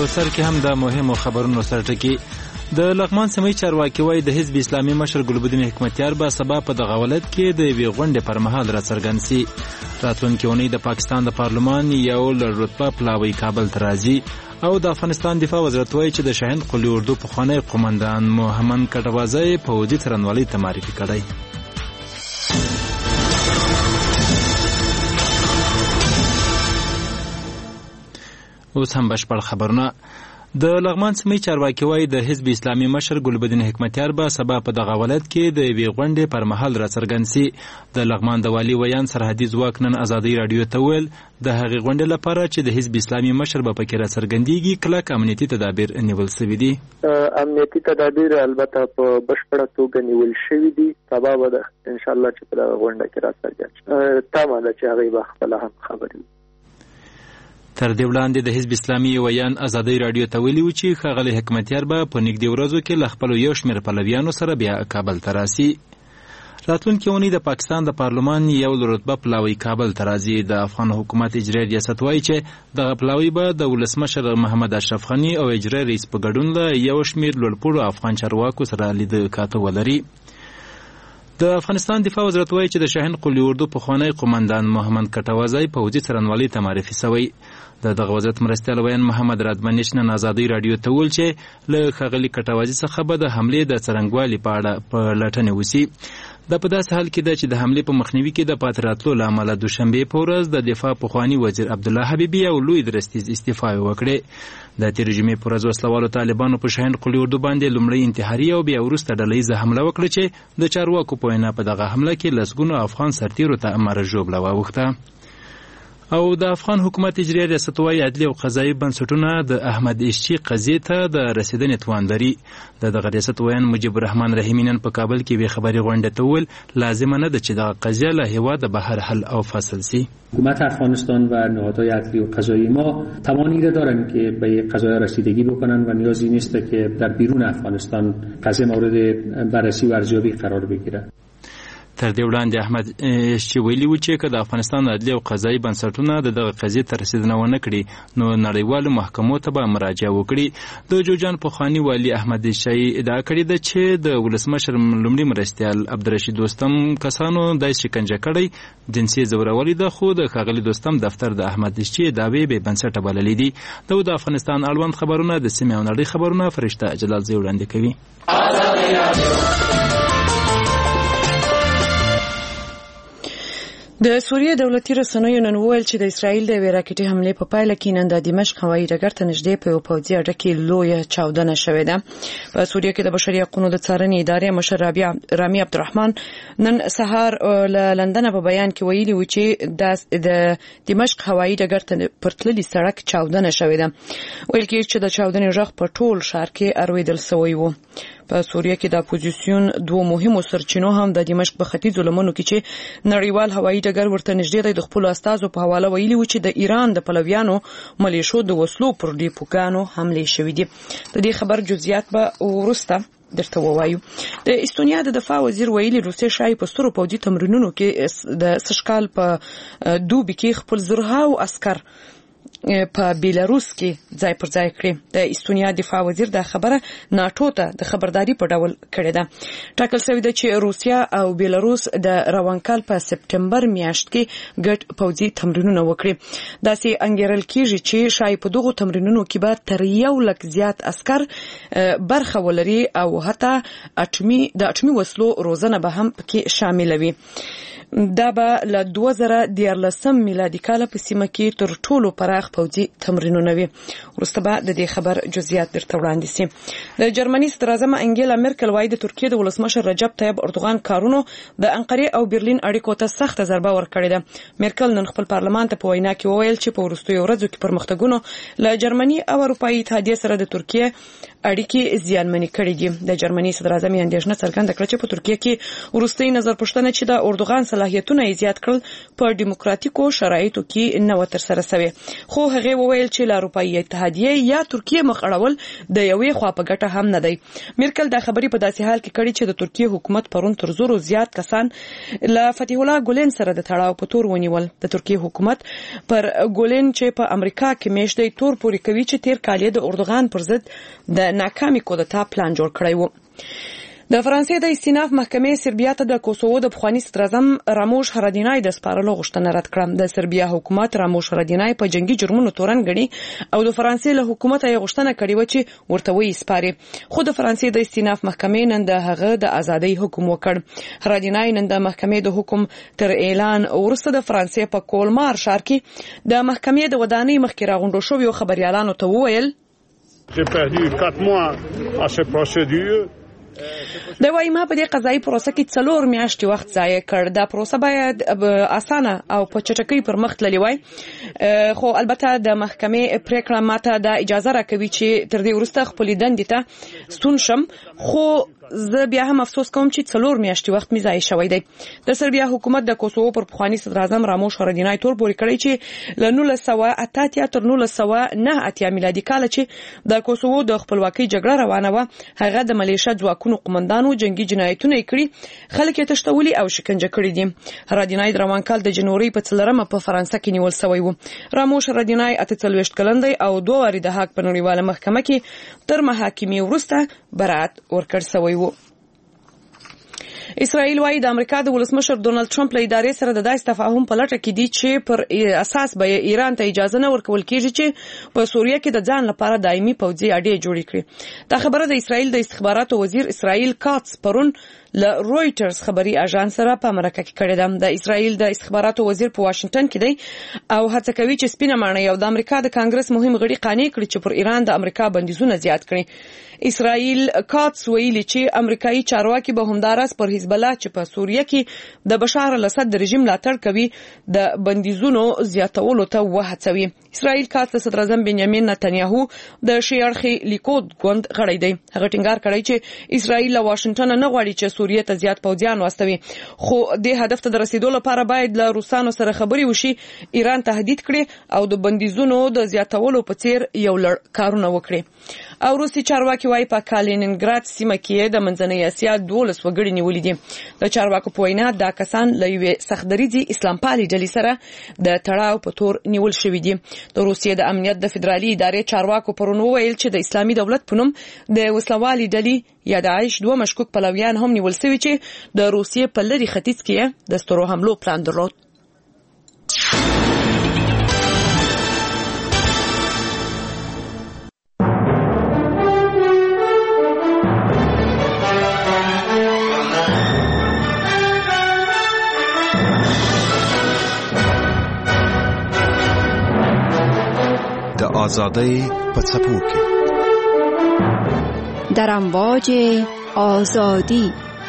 په سر کې هم د مهمو خبرونو سرټکی. د لغمان سیمې چارواکي وایي د حزب اسلامي مشر ګلبدین حکمتیار به سبا په دغه ولایت کې د یوې غونډې پر مهال راڅرګند سي. راتلونکې اونۍ د پاکستان د پارلمان یو لوړ رتبه پلاوی کابل ته راځي او د افغانستان دفاع وزارت وایي چې د شاهین قلي اردو پخوانی قومندان محمد کټوازی پوځي څرنګوالۍ ته معرفي کړی. اوس هم بشپړ خبرونه. د لغمان سیمې چارواکي وایي د حزب اسلامي مشر ګلبدین حکمتیار به سبا په دغه ولایت کې د یوې غونډې پر مهال راڅرګند سي. د لغمان د والي ویان سرحدي ځواک نن ازادۍ راډیو ته وویل د هغې غونډې لپاره چې د حزب اسلامي مشر به پکې راڅرګندېږي کلک امنیتي تدابیر نیول سوي دي. امنیتي تدابیر البته په بشپړه توګه نیول شوي دي. سبا به انشاءالله چې په دغه غونډه کې راڅرګند شي. تمه ده چې هغوی به خپله هم خبرې. تر دې وړاندې د حزب اسلامي ویان ازادۍ راډیو ته ویلي و چې ښاغلی حکمتیار به په نږدې ورځو کې له خپلو یو شمېر پلویانو سره بیا کابل ته راسي. راتلونکې اونۍ د پاکستان د پارلمان یو رتبه پلاوی کابل ته راځي. د افغان حکومت اجرایي ریاست وایي چې دغه پلاوی به د ولسمشر محمد اشرف غني او اجرایي رئیس په ګډون له یو شمېر لوړپوړو افغان چارواکو سره لید کاته ولري. د افغانستان دفاع وزارت وایي چې د شاهین قلي اردو پخوانی قومندان محمد کټوازی پوځي څرنګوالۍ ته معرفي سوی. د دغه وزارت مرستیال ویان محمد رادمنش نن ازادۍ راډیو ته وویل چې له ښاغلي کټوازي څخه به د حملې د څرنګوالي په اړه په لټنې وسي. دا په داسې حال کې ده چې د حملې په مخنیوي کې د پاتې راتلو له امله دوشنبې په ورځ د دفاع پخواني وزیر عبدالله حبیبي او لوی درستیز استعفا وکړې. د تېرې جمعې په ورځ وسلوالو طالبانو په شاهین قلي اردو باندې لومړی انتحاري او بیا وروسته ډلهییزه حمله وکړه چې د چارواکو په وینا په دغه حمله کې لسګونو افغان سرتیرو ته مره ژوبله واوښته. او د افغان حکومت اجرایي ریاست وایي عدلي او قضایي بنسټونه د احمد اشچي قضیې ته د رسېدنې توان لري. د دغه ریاست ویان مجیب الرحمن رحیمي نن په کابل کې یوې خبري غونډې ته وویل لازمه نه ده چې دغه قضیه له هېواده بهر حل او فصل سي. حکومت افغانستان و نهادهای عدلی و قضایی ما توانی را دارند که به قضایا رسیدگی بکنند و نیازی نیست که در بیرون افغانستان قضیه مورد بررسی و ارزیابی قرار بگیرد. تر دې وړاندې احمد اشچي ویلي و چې که د افغانستان عدلي او قضایي بنسټونه د دغه قضیې ته رسېدنه ونه کړي نو نړیوالو محکمو ته به مراجعه وکړي. د جوجان پخواني والي احمد اشچي ادعا کړې ده چې د ولسمشر لومړي مرستیال عبدالرشید دوستم کسانو دا شکنجه کړی جنسي ځورولي ده خو د ښاغلي دوستم دفتر د احمد اشچي دعوې بې بنسټه بللې دي. د افغانستان اړوند خبرونه د سیمې او نړۍ خبرونه فرشته جلالزی وړاندې کوي. د سوریې دولتي رسنیو نن وویل چې د اسرائیل د یوې راکټي حملې په پایله کې نن د دمشق هوایي ډګر ته نږدې په یو پوځي اډه کې لویه چاودنه شوې ده. په سوریه کې د بشري حقوقو د څارنې ادارې مشر رامي عبدالرحمن نن سهار له لندن په بیان کې ویلي و چې د دمشق هوایي ډګر ته پر تللي سړک چاودنه شوې ده. ویل کېږي چې د چاودنې غږ په ټول ښار کې اورېدل سوی و. په سوریه کې د اپوزیسیون دوه مهمو سرچینو هم د دمشق په ختیځو لمنو کې چې نړیوال هوایي ډګر ورته نږدې دی د خپلو استازو په حواله ویلي و چې د ایران د پلویانو ملیشو د وسلو پر ډیپوګانو حملې شوې دي. د دې خبر جزئیات به وروسته درته ووایو. د استونیا د دفاع وزیر ویلي روسیه شایي په سترو پوځي تمرینونو کې د سشکال په دوبي کې خپل زرهاو عسکر په بیلاروس کې ځای پر ځای کړی. د استونیا دفاع وزیر دا خبره ناتو ته د خبرداري په ډول کړې ده. ټاکل شوی ده چې روسیا او بیلاروس د روان کال په سپټمبر میاشت کې ګډ پوځي تمرینونه وکړي. داسې انګیرل کېږي چې شاید په دغو تمرینونو کې به تر 100,000 زیات عسکر برخه ولري او حتی د اټومي وسلو روزنه به هم پکې شامل وي. دا به له 2014 میلادي کال په سیمه کې تر ټولو پراخ پوځي تمرینونه وي. وروسته به د دې خبر جزئیات درته وړاندې شي. د جرمني صدراعظم انګیلا مرکل وايي د ترکیې د ولسمشر رجب طیب اردوغان کارونو د انقرې او برلین اړیکو ته سخته ضربه ورکړې ده. مرکل نن خپل پارلمان ته په وینا کې وویل چې په وروستیو ورځو کې پرمختګونو له جرمني او اروپایي اتحادیې سره د ترکیې اړیکې زیانمنې کړې دي. د جرمني صدراعظم اندېښنه څرګنده کړه چې په ترکیې کې وروستۍ نظر پوښتنه چې د اردوغان صلاحیتونه یې زیات کړل په دیموکراتیکو شرایطو کې نه و ترسره شوی. خو هغه وویل چې له اروپایي اتحادیې یا ترکیه مخ اړول د یوې خوا په ګټه هم نه دی. میرکل دا خبرې په داسې حال کې کړي چې د ترکیه حکومت پرون تر زورو زیات کسان له فتح الله ګولن سره د تړاو په تور ونیول. د ترکیه حکومت پر ګولن چې په امریکا کې میشت دی تور پوري کوي چې تیر کال د اردوغان پر ضد د ناکامي کودتا پلان جوړ کړی و. د فرانسې د استیناف محکمې سربیا ته د کوسوو د پخواني صدراعظم راموش هرادینای د سپارلو غوښتنه رد کړه. د سربیا حکومت راموش هرادینای په جنگي جرمونو تورن غړي او د فرانسې له حکومت یې غوښتنه کړې و چې ورته وی سپاري. خو د فرانسې د استیناف محکمې نن د هغه د ازادۍ حکم وکړ. هرادینای نن د محکمې د حکم تر اعلان وروسته د فرانسې په کولمار ښار کې د محکمې د ودانۍ مخکې راغونډو شویو خبريالانو ته وویل J'ai perdu 4 mois à cette procédure. د وايي ما په دې قضایي پروسه کې 4 میاشتې وخت ضایع کړ. دا پروسه باید اسانه او په چټکۍ پر مخ تللی وای. خو البته د محکمې پریکړه ماته د اجازه راکوي چې تر دې وروسته خپل دندې ته ستون شم. خو زه بیا هم افسوس کوم چې 4 میاشتې وخت می ضایع شوی دی. د سربیا حکومت د کوسوو پر پخواني صدراعظم راموش هرادینای تور پوري کړی چې له 1988 تر 1989 میلادي کال چې د کوسوو د خپلواکۍ جګړه روانه و هغه د ملیشیا ځواکونو قومندانو جنگي جنایتونه کړی، خلک یې تشتولي او شکنجه کړي دي. هرادینای د روان کال د جنوري په 4 په فرانسه کې نیول شوی و. راموش هرادینای 48 کلن دی او 2 واري د حق په نړیواله محکمه کې تر محاکمې وروسته برات ورکړ شوی و. اسرائیل وايي د امریکا د ولسمشر ډونالد ټرمپ له ادارې سره د داسې تفاهم په لټه کې دي چې پر اساس به ایران ته اجازه نه ورکول کېږي چې په سوریه کې د ځان لپاره دایمي پوځي اډې جوړې کړي. دا خبره د اسرائیل د استخباراتو وزیر اسرائیل کاتس پرون له رويټرز خبري اژانس سره په امریکا کې کړی دی. د اسرائیل د استخباراتو وزیر په واشنگټن کې دی او هڅه کوي چې سپینه ماڼۍ او د امریکا د کانګرس مهم غړي قانع کړي چې پر ایران د امریکا بندیزونه زیات کړي. اسرائیل کاتس ویلي چې امریکایي چارواکي به همدارس پر حزب الله چې په سوریه کې د بشار الاسد رژیم ملاتړ کوي د بندیزونو زیاتولو ته وهڅوي. اسرائیل کاتس د صدر اعظم بنیامین نتنیاهو د شیعه لیکود ګوند غړی دی. هغه ټینګار کړی چې اسرائیل له واشنگټن نه غواړي چې سوریه ته زیات پوځیان واستوي، خو د هدف ته د رسیدو لپاره باید له روسانو سره خبري وشي، ایران تهدید کړي او د بندیزونو د زیاتولو په څیر یو لړ کارونه وکړي. او روسي چارواکي وايي په کالینینګراد سیمه کې د منځنۍ اسیا 12 وګړي نیولې دي. د چارواکو په وینا دا کسان له یوې سختدریځي اسلام پالي ډلې سره د تړاو په تور نیول شوي دي. د روسیې د امنیت د فدرالي ادارې چارواکو پرون وویل چې د اسلامي دولت په نوم د وسلوالي ډلې یا داعش 2 مشکوک پلویان هم نیول شوي چې د روسیې په لري ختیځ کې د سترو حملو پلان درلود. آزادی په څپو کې در امواج آزادی.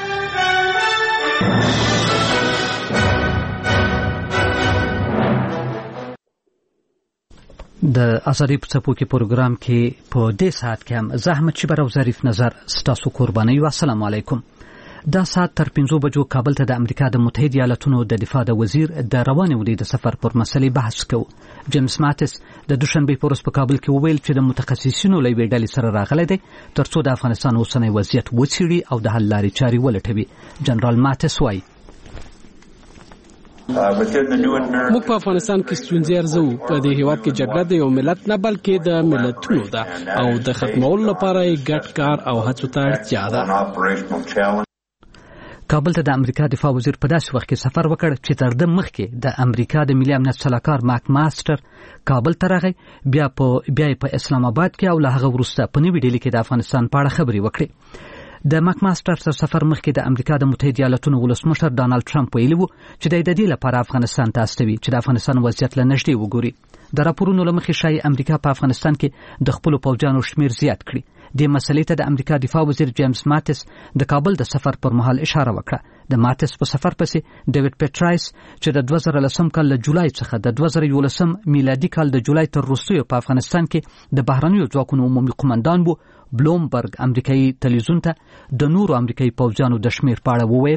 د آزادی په څپو کې پروګرام کې په دې ساعت کې هم زحمت شبر او ظریف نظر ستاسو قرباني. السلام علیکم. دا ساعت تر 5 بجو کابل ته د امریکا د متحده ایالاتونو د دفاع د وزیر د روانې ودې د سفر پر مسلې بحث کوو. جیمز ماتس د دوشنبه په ورځ په کابل کې وویل چې د متخصصینو له ویډلې سره راغلی دی ترڅو د افغانستان اوسنی وضعیت وڅېړي او د حل لارې چارې ولټوي. جنرال ماتس وایي موږ په افغانستان کې ستونزې ارزو. په دې هیواد کې جګړه د یو ملت نه بلکې د ملتونو ده او د ختمولو لپاره ګډ کار او هڅو ته اړتیا ده. کابل ته د امریکا دفاع وزیر په داسې وخت کې سفر وکړ چې تر دې مخکې د امریکا د ملي امنیت سلاکار ماک ماستر کابل ته راغی، بیا په اسلام آباد کې او له هغه وروسته په نوې ډیلي کې د افغانستان په اړه خبرې وکړې. د ماک ماستر سره سفر مخکې د امریکا د متحده ایالاتونو ولسمشر ډانلډ ټرمپ ویلي وو چې د دې لپاره افغانستان ته استوي چې د افغانستان وضعیت له نږدې وګوري. د راپورونو له مخې شایي امریکا په افغانستان کې د خپل پوځیانو شمیر زیات کړي. د مسلې ته د امریکا دفاع وزیر جیمز ماتس د کابل د سفر پر مهال اشاره وکړه. د ماتس په سفر پسې ډیوډ پیټرایس چې د 2010 کال له جولای څخه د 2011 میلادي کال د جولای تر وروسته په افغانستان کې د بهرنیو ځواکونو عمومي قومندان وو، بلومبرګ امریکایي تلویزیون ته د نورو امریکایي پوځیانو د شمیر په اړه وویل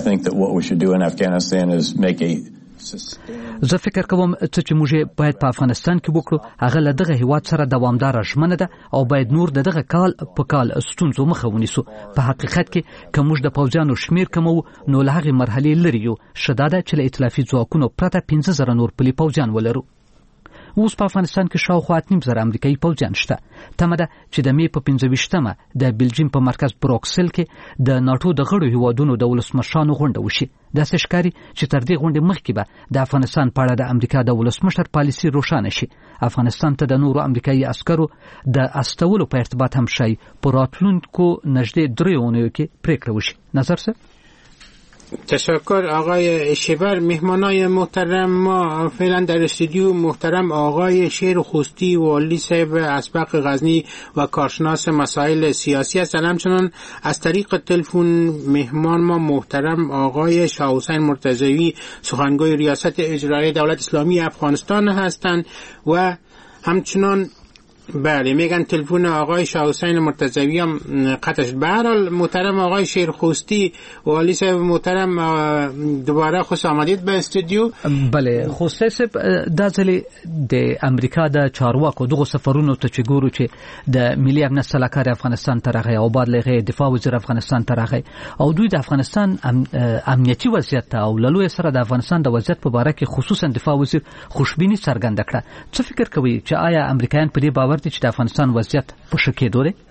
I think that what we should do in Afghanistan is make a زه فکر کوم چې موږ باید په افغانستان کې وکړو هغه له دغه هیواد سره دوامدار ژمنه ده او باید نور دغه کال په کال ستونزو مخه ونیسو. په حقیقت کې که موږ د پوځیانو شمیر کمو نو له هغې مرحلې لرې یو. ښه دا ده چې له ائتلافي ځواکونو پرته 15,000 نور پلي پوځیان ولرو. اوس په افغانستان کې شاوخوا 8,500 امریکایي پوځیان شته. تمه ده چې د مې په 25مه د بلجیم په مرکز بروکسل کې د ناتو د غړو هیوادونو د ولسمشرانو غونډه وشي. داسې ښکاري چې تر دې غونډې مخکې به د افغانستان په اړه د امریکا د ولسمشر پالیسي روښانه شي. افغانستان ته د نورو امریکایي عسکرو د استولو په ارتباط هم شي په راتلونکو نږدې 3 اونیو کې پریکړه وشي. نظر څه؟ تشکر آقای شبر. مهمانای محترم ما فعلا در استودیو محترم آقای شیر خوستی والی صاحب اسبق غزنی و کارشناس مسائل سیاسی هستند. همچنان از طریق تلفن مهمان ما محترم آقای شاه حسین مرتضوی سخنگوی ریاست اجرایی دولت اسلامی افغانستان هستند و همچنان بله میگن تلفن آقای شاه حسین مرتضوی هم قطعش. به هر حال محترم آقای شیرخوستی والی صاحب محترم دوباره خوش آمدید به استودیو. بله خوستی صاحب دا ځلې د امریکا د چارواکو دغه سفرونو ته چې ګورو چې د ملي امنیت سلاکار افغانستان ته راغی او بعد لغه دفاع وزیر افغانستان ته راغی او دوی د افغانستان امنیتي وضعیت او لوی سره د افغانستان د وضعیت په اړه کې خصوصا دفاع وزیر خوشبینی څرګنده کړه. څه فکر کوي چې آیا امریکایان په دې باور چې د افغانستان وضعیت په ښه کېدو دی؟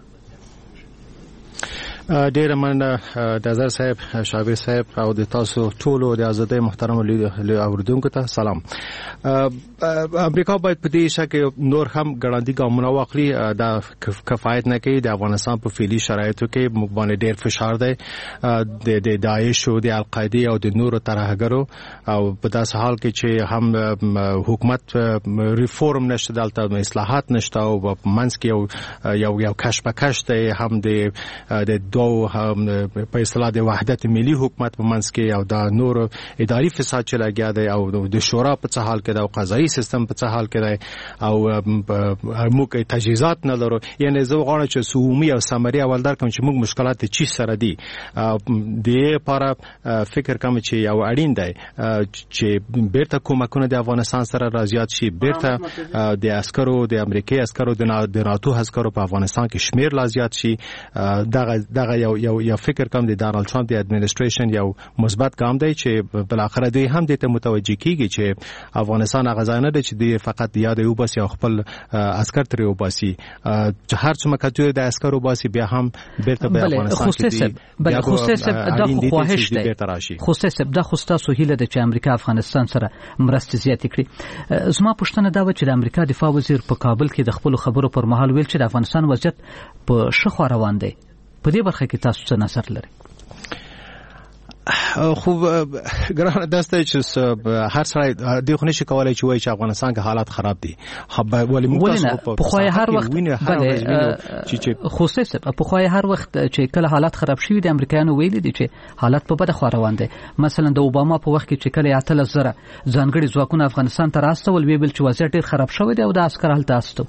ډیر مننه د نظر صاحب شابیر صاحب او د تاسو ټولو د ازادۍ محترم اوریدونکو ته سلام. امریکا باید په دې شکه نور هم ګړندی ګامونه واخلي. دا کفایت نه کوي. د افغانستان په فعلی شرایطو کې موږ باندې ډیر فشار دی د داعش او د القاعده او د نورو ترهګرو او په داسې حال کې چې هم حکومت ریفورم نشته، دلته اصلاحات نشته او په منځ کې یو کشمکش دی هم د دو په اصطلاح د وحدت ملي حکومت په منځ کې او د نور اداري فساد چې لګیا دی او د شورا په څه حال کې دی او قضایي سیستم په څه حال کې دی او موږ تجهیزات نه لرو. یعنی زه غواړم چې سومي او سمري اول درکم چې موږ مشکلات چی سره دي د لپاره فکر کوم چې یو اړین دی چې بیرته کومکونه د افغانستان سره راځي شي، بیرته د عسکرو د امریکای عسکرو د ناتو عسکرو په افغانستان کې شمیر لا زیات شي. دغه یو فکر کوم د ډانلډ ټرمپ د اډمنسټریشن یو مثبت ګام دی چې بل اخر دوی هم د ته متوجي کیږي چې افغانستان هغه ځای نه دی چې د فقط یاد یو بس یو خپل عسكر تر یو باسي چې هر څومره کچوي د عسكرو باسي بیا هم بیرته به افغانستان کې بل خصوصا د خواهش دی. خصوصا د خصوصا هیله د چې امریکا افغانستان سره مرستې زیات کړي. زما پوښتنه دا و چې د امریکا دفاع وزیر په کابل کې د خپل خبرو پر مهال ویل چې د افغانستان وضعیت په ښه روان دی. په دې برخه کې تاسو څه نظر لرئ؟ خوب ګرانه داسته چې هر سړی د خو نشي کولای چې وایي چې افغانستان کې حالات خراب دي. ولې موږ په خوای هر وخت خصوصا په خوای هر وخت چې کله حالات خراب شي د امریکایانو ویلي دي چې حالات په بده خو روان دي. مثلا د اوباما په وخت کې چې کله 30,000 ځانګړي ځواکونه افغانستان ته راستول ویل چې وضعیت ډیر خراب شوی دی او د عسكر هلته استو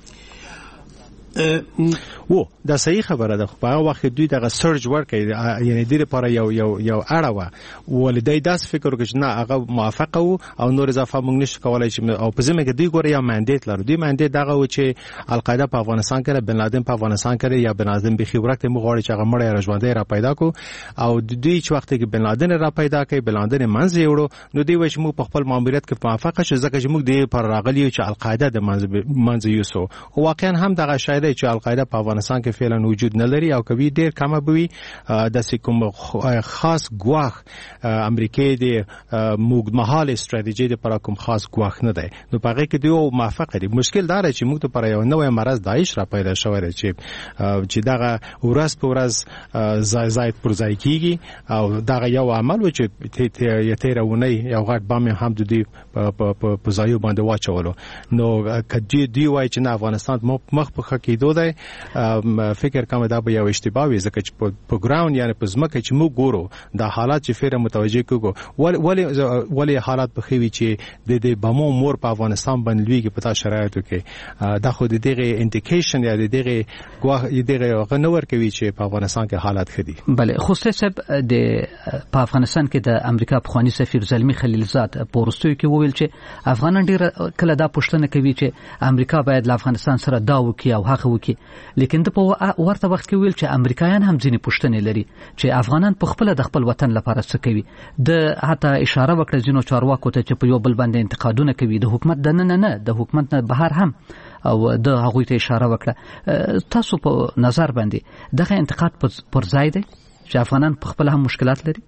دا صحیح خبره ده. په هغه وخت دوی دغه سرج ورکړي، یعنی د لپاره یو اړه ولدی داس فکر وکړي نه هغه موافقه او نور اضافه موږ نشو کولای چې او په ځمکه دوی ګوري یا منډیټ لري. دوی منډیټ دغه و چې القاعده په افغانستان کې بن لادن په افغانستان کې یا بن لادن به خبرت موږ غواړي چې هغه مړی را ژوندۍ را پیدا کو او دوی چې وخت کې بن لادن را پیدا کوي بن لادن منځ یوړو نو دوی وایي چې موږ په خپل ماموریت کې موافقه شو ځکه چې موږ د پر راغلی چې القاعده د منځ یوسو. واقعا هم دغه شاید چې القاعده په افغانستان کې فعلا وجود نه لري او کوي ډیر کم بوي د کوم خاص ګواخ امریکای د موږ مهال استراتیژي د پر کوم خاص ګواخ نه دی. نو په هغه کې دوی موافقه دي. مشکل دا دی چې موږ ته پر یو نوې مرز داعش را پیدا شوی دی چې دغه ورځ په ورځ زائد پر ځای کیږي او دغه یو عمل و چې تیرونه یو غټ بام هم د دې په ځای باندې واچولو. نو کدی دی وای چې افغانستان مخ په کېدو دی فکر کوم دا به یو اشتباه وي ځکه چې په ګراوند یعنی په ځمکه چې موږ ګورو دا حالات چې فیر متوجه کېږو ولې حالات په خوي چې د بمو مور په افغانستان باندې لویږي په تاسو شرایطو کې دا خو د دغه انډیکیشن یا د دغه غنور کوي چې په افغانستان کې حالات خدي. بله خوسته صاحب په افغانستان کې د امریکا پخوانی سفیر زلمی خلیلزاد پورستوي کې وویل چې افغانان ډیر کله دا پوښتنه کوي چې امریکا باید له افغانستان سره دا وکړي او هغه وکړي لیکن په ورته وخت کې ویل چې امریکایان هم ځینې پوښتنې لري چې افغانان په خپل د خپل وطن لپاره څه کوي. د حتی اشاره وکړه ځینو چارواکو ته چې په یو بل باندې انتقادونه کوي د حکومت نه د حکومت نه بهر هم او د هغوی ته اشاره وکړه. تاسو په نظر باندې دغه انتقاد پر ځای دی چې افغانان په خپل هم مشکلات لري؟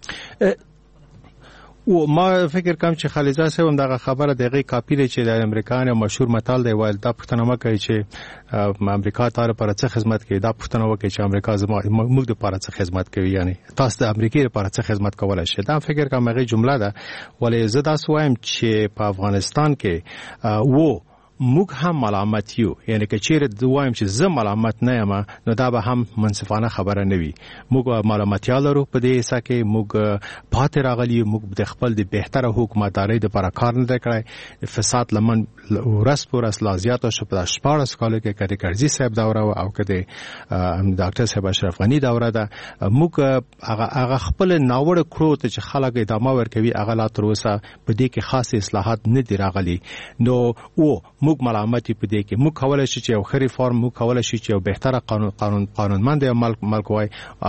او ما فکر کوم چې خلیزه صاحب هم دغه خبره دغه کاپی لري چې د امریکایانو مشهور متل دی وایي دا پښتنه ما کوي چې امریکا تاسو لپاره څه خدمت کوي دا پښتنه وکړي چې امریکا موږ لپاره څه خدمت کوي یعنی تاسو د امریکای لپاره څه خدمت کولای شئ. دا فکر کوم هغه جمله ده ولې زه دا وایم چې په افغانستان کې موږ هم ملامت یو یعنی که چیرې وایم چې زه ملامت نه یم نو دا به هم منصفانه خبره نه وي. موږ ملامتیا لرو په دې حصہ کې موږ پاتې راغلي موږ د خپل د بهتره حکومتداري لپاره کار نه کړی. فساد لمن ورس پر اسلازیات او په 14 کال کې کړي کرزي صاحب دوره او کړي ډاکټر صاحب اشرف غنی دوره ده. موږ هغه خپل ناوړه کړو ته چې خلک ادامه ورکوي هغه لا تر اوسه په دې کې خاص اصلاحات نه دی راغلي. نو موږ ملامتي په دې کې موږ کولای شو چې یو خري فارم موږ کولای شو چې یو بهتره قانونمند ملک وای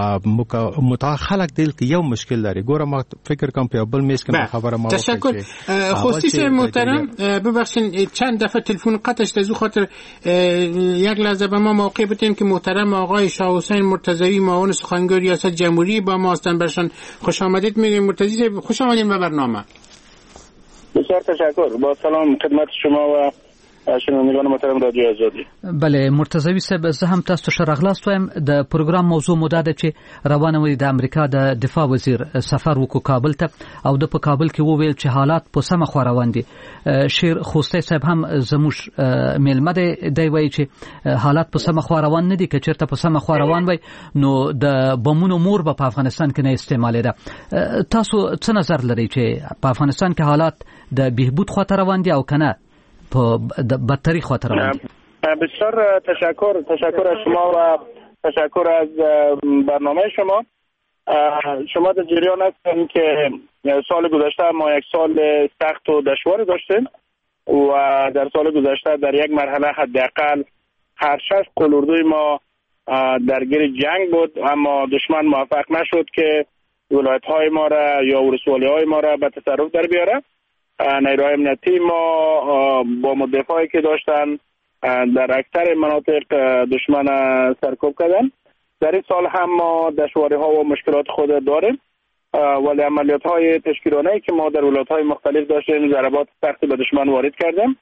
متخلق دل کې یو مشکل لري. ګوره ما فکر کوم په بل میز کې خبره ما تشکر. خوستی محترم ببخشید چند دفعه تلفن قطع شد از خاطر یک لحظه به ما موقع بدین که محترم آقای شاه حسین مرتضوی معاون سخنگوی ریاست جمهوری با ما هستند. برشان خوش آمدید میگیم. مرتضی خوش آمدید به برنامه. بسیار تشکر. با سلام خدمت شما و شنوندگان محترم رادیو آزادی. بله مرتضوی صاحب زه هم تاسو ته راغلاست وایم د پروګرام موضوع موده ده چې روانه وي د امریکا د دفاع وزیر سفر وکړ کابل ته او د په کابل کې وویل چې حالات په سمه خوا روان دي. شیر خوستی صاحب هم زموږ میلمه دی وایي چې حالات په سمه خوا روان نه دي که چېرته په سمه خوا روان وای نو د بمونو مور به په افغانستان کې نه استعمالېده. تاسو څه نظر لرئ چې په افغانستان کې حالات د بهبود خواته روان دي او که نه په بدتری خاطر روان دي؟ بسیار تشکر از شما و تشکر از برنامه شما. شما در جریان هستین که سال گذشته ما یک سال سخت و دشوار داشتیم و در سال گذشته در یک مرحله حداقل هر 6 قلوردوی ما درگیر جنگ بود اما دشمن موفق نشد که ولایت های ما را یا ولسوالی های ما را به تصرف در بیاره. نیروهای امنیتی ما با مدافعی که داشتن در اکثر مناطق دشمن سرکوب کردن. در این سال هم ما دشواری ها و مشکلات خود داریم ولی عملیات های تشکیلانه‌ای که ما در ولایت های مختلف داشتیم ضربات سختی به دشمن وارد کردیم.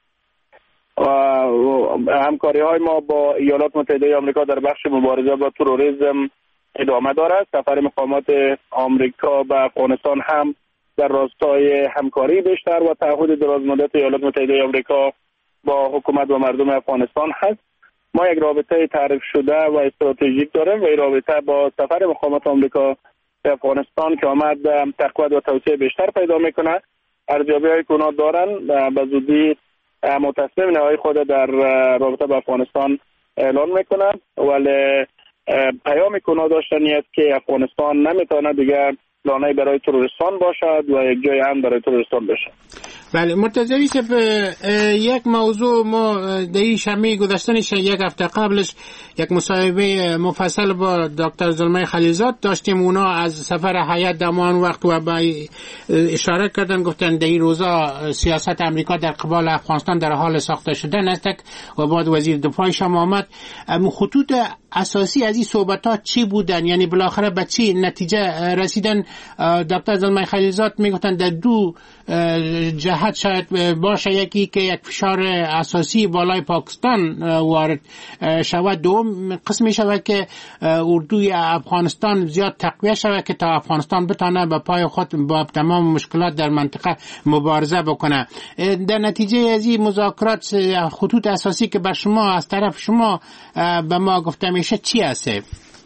همکاری های ما با ایالات متحده آمریکا در بخش مبارزه با تروریسم ادامه دارد. سفر مقامات آمریکا به افغانستان هم در راستای همکاری بیشتر و تعهد درازمدت ایالات متحده آمریکا با حکومت و مردم افغانستان هست. ما یک رابطه تعریف شده و استراتژیک داریم و این رابطه با سفر مقامات آمریکا به افغانستان که آمد تقویت و توسعه بیشتر پیدا میکنه. ارزیابی‌های که اونا دارن به زودی تصمیم نهایی خود در رابطه با افغانستان اعلان میکنن ولی پیامی که اونا داشتن است که افغانستان نمیتونه دیگر لانه برای تروریستان باشد و یک جای امن برای تروریستان بشه. بله مرتضوی صاحب یک موضوع ما در شنبه گذشته یک هفته قبلش یک مصاحبه مفصل با دکتر زلمی خلیلزاد داشتیم. اونا از سفر هیئت دمان وقت و با اشاره کردن گفتن در این روزا سیاست امریکا در قبال افغانستان در حال ساخته شدن است و بعد وزیر دفاعش هم آمد. خطوط اساسی از این صحبتات چی بودن؟ یعنی بالاخره به چی نتیجه رسیدن دکتر زلمه خلیلزاد میگفتن در دو جهت شاید باشه، یکی که یک فشار اساسی بالای پاکستان وارد شود، دوم قسمی شود که اردوی افغانستان زیاد تقویه شود که تا افغانستان بتانه به پای خود با تمام مشکلات در منطقه مبارزه بکنه. در نتیجه از این مذاکرات خطوط اساسی که بر شما از طرف شما به ما گفته میشه چی هسته؟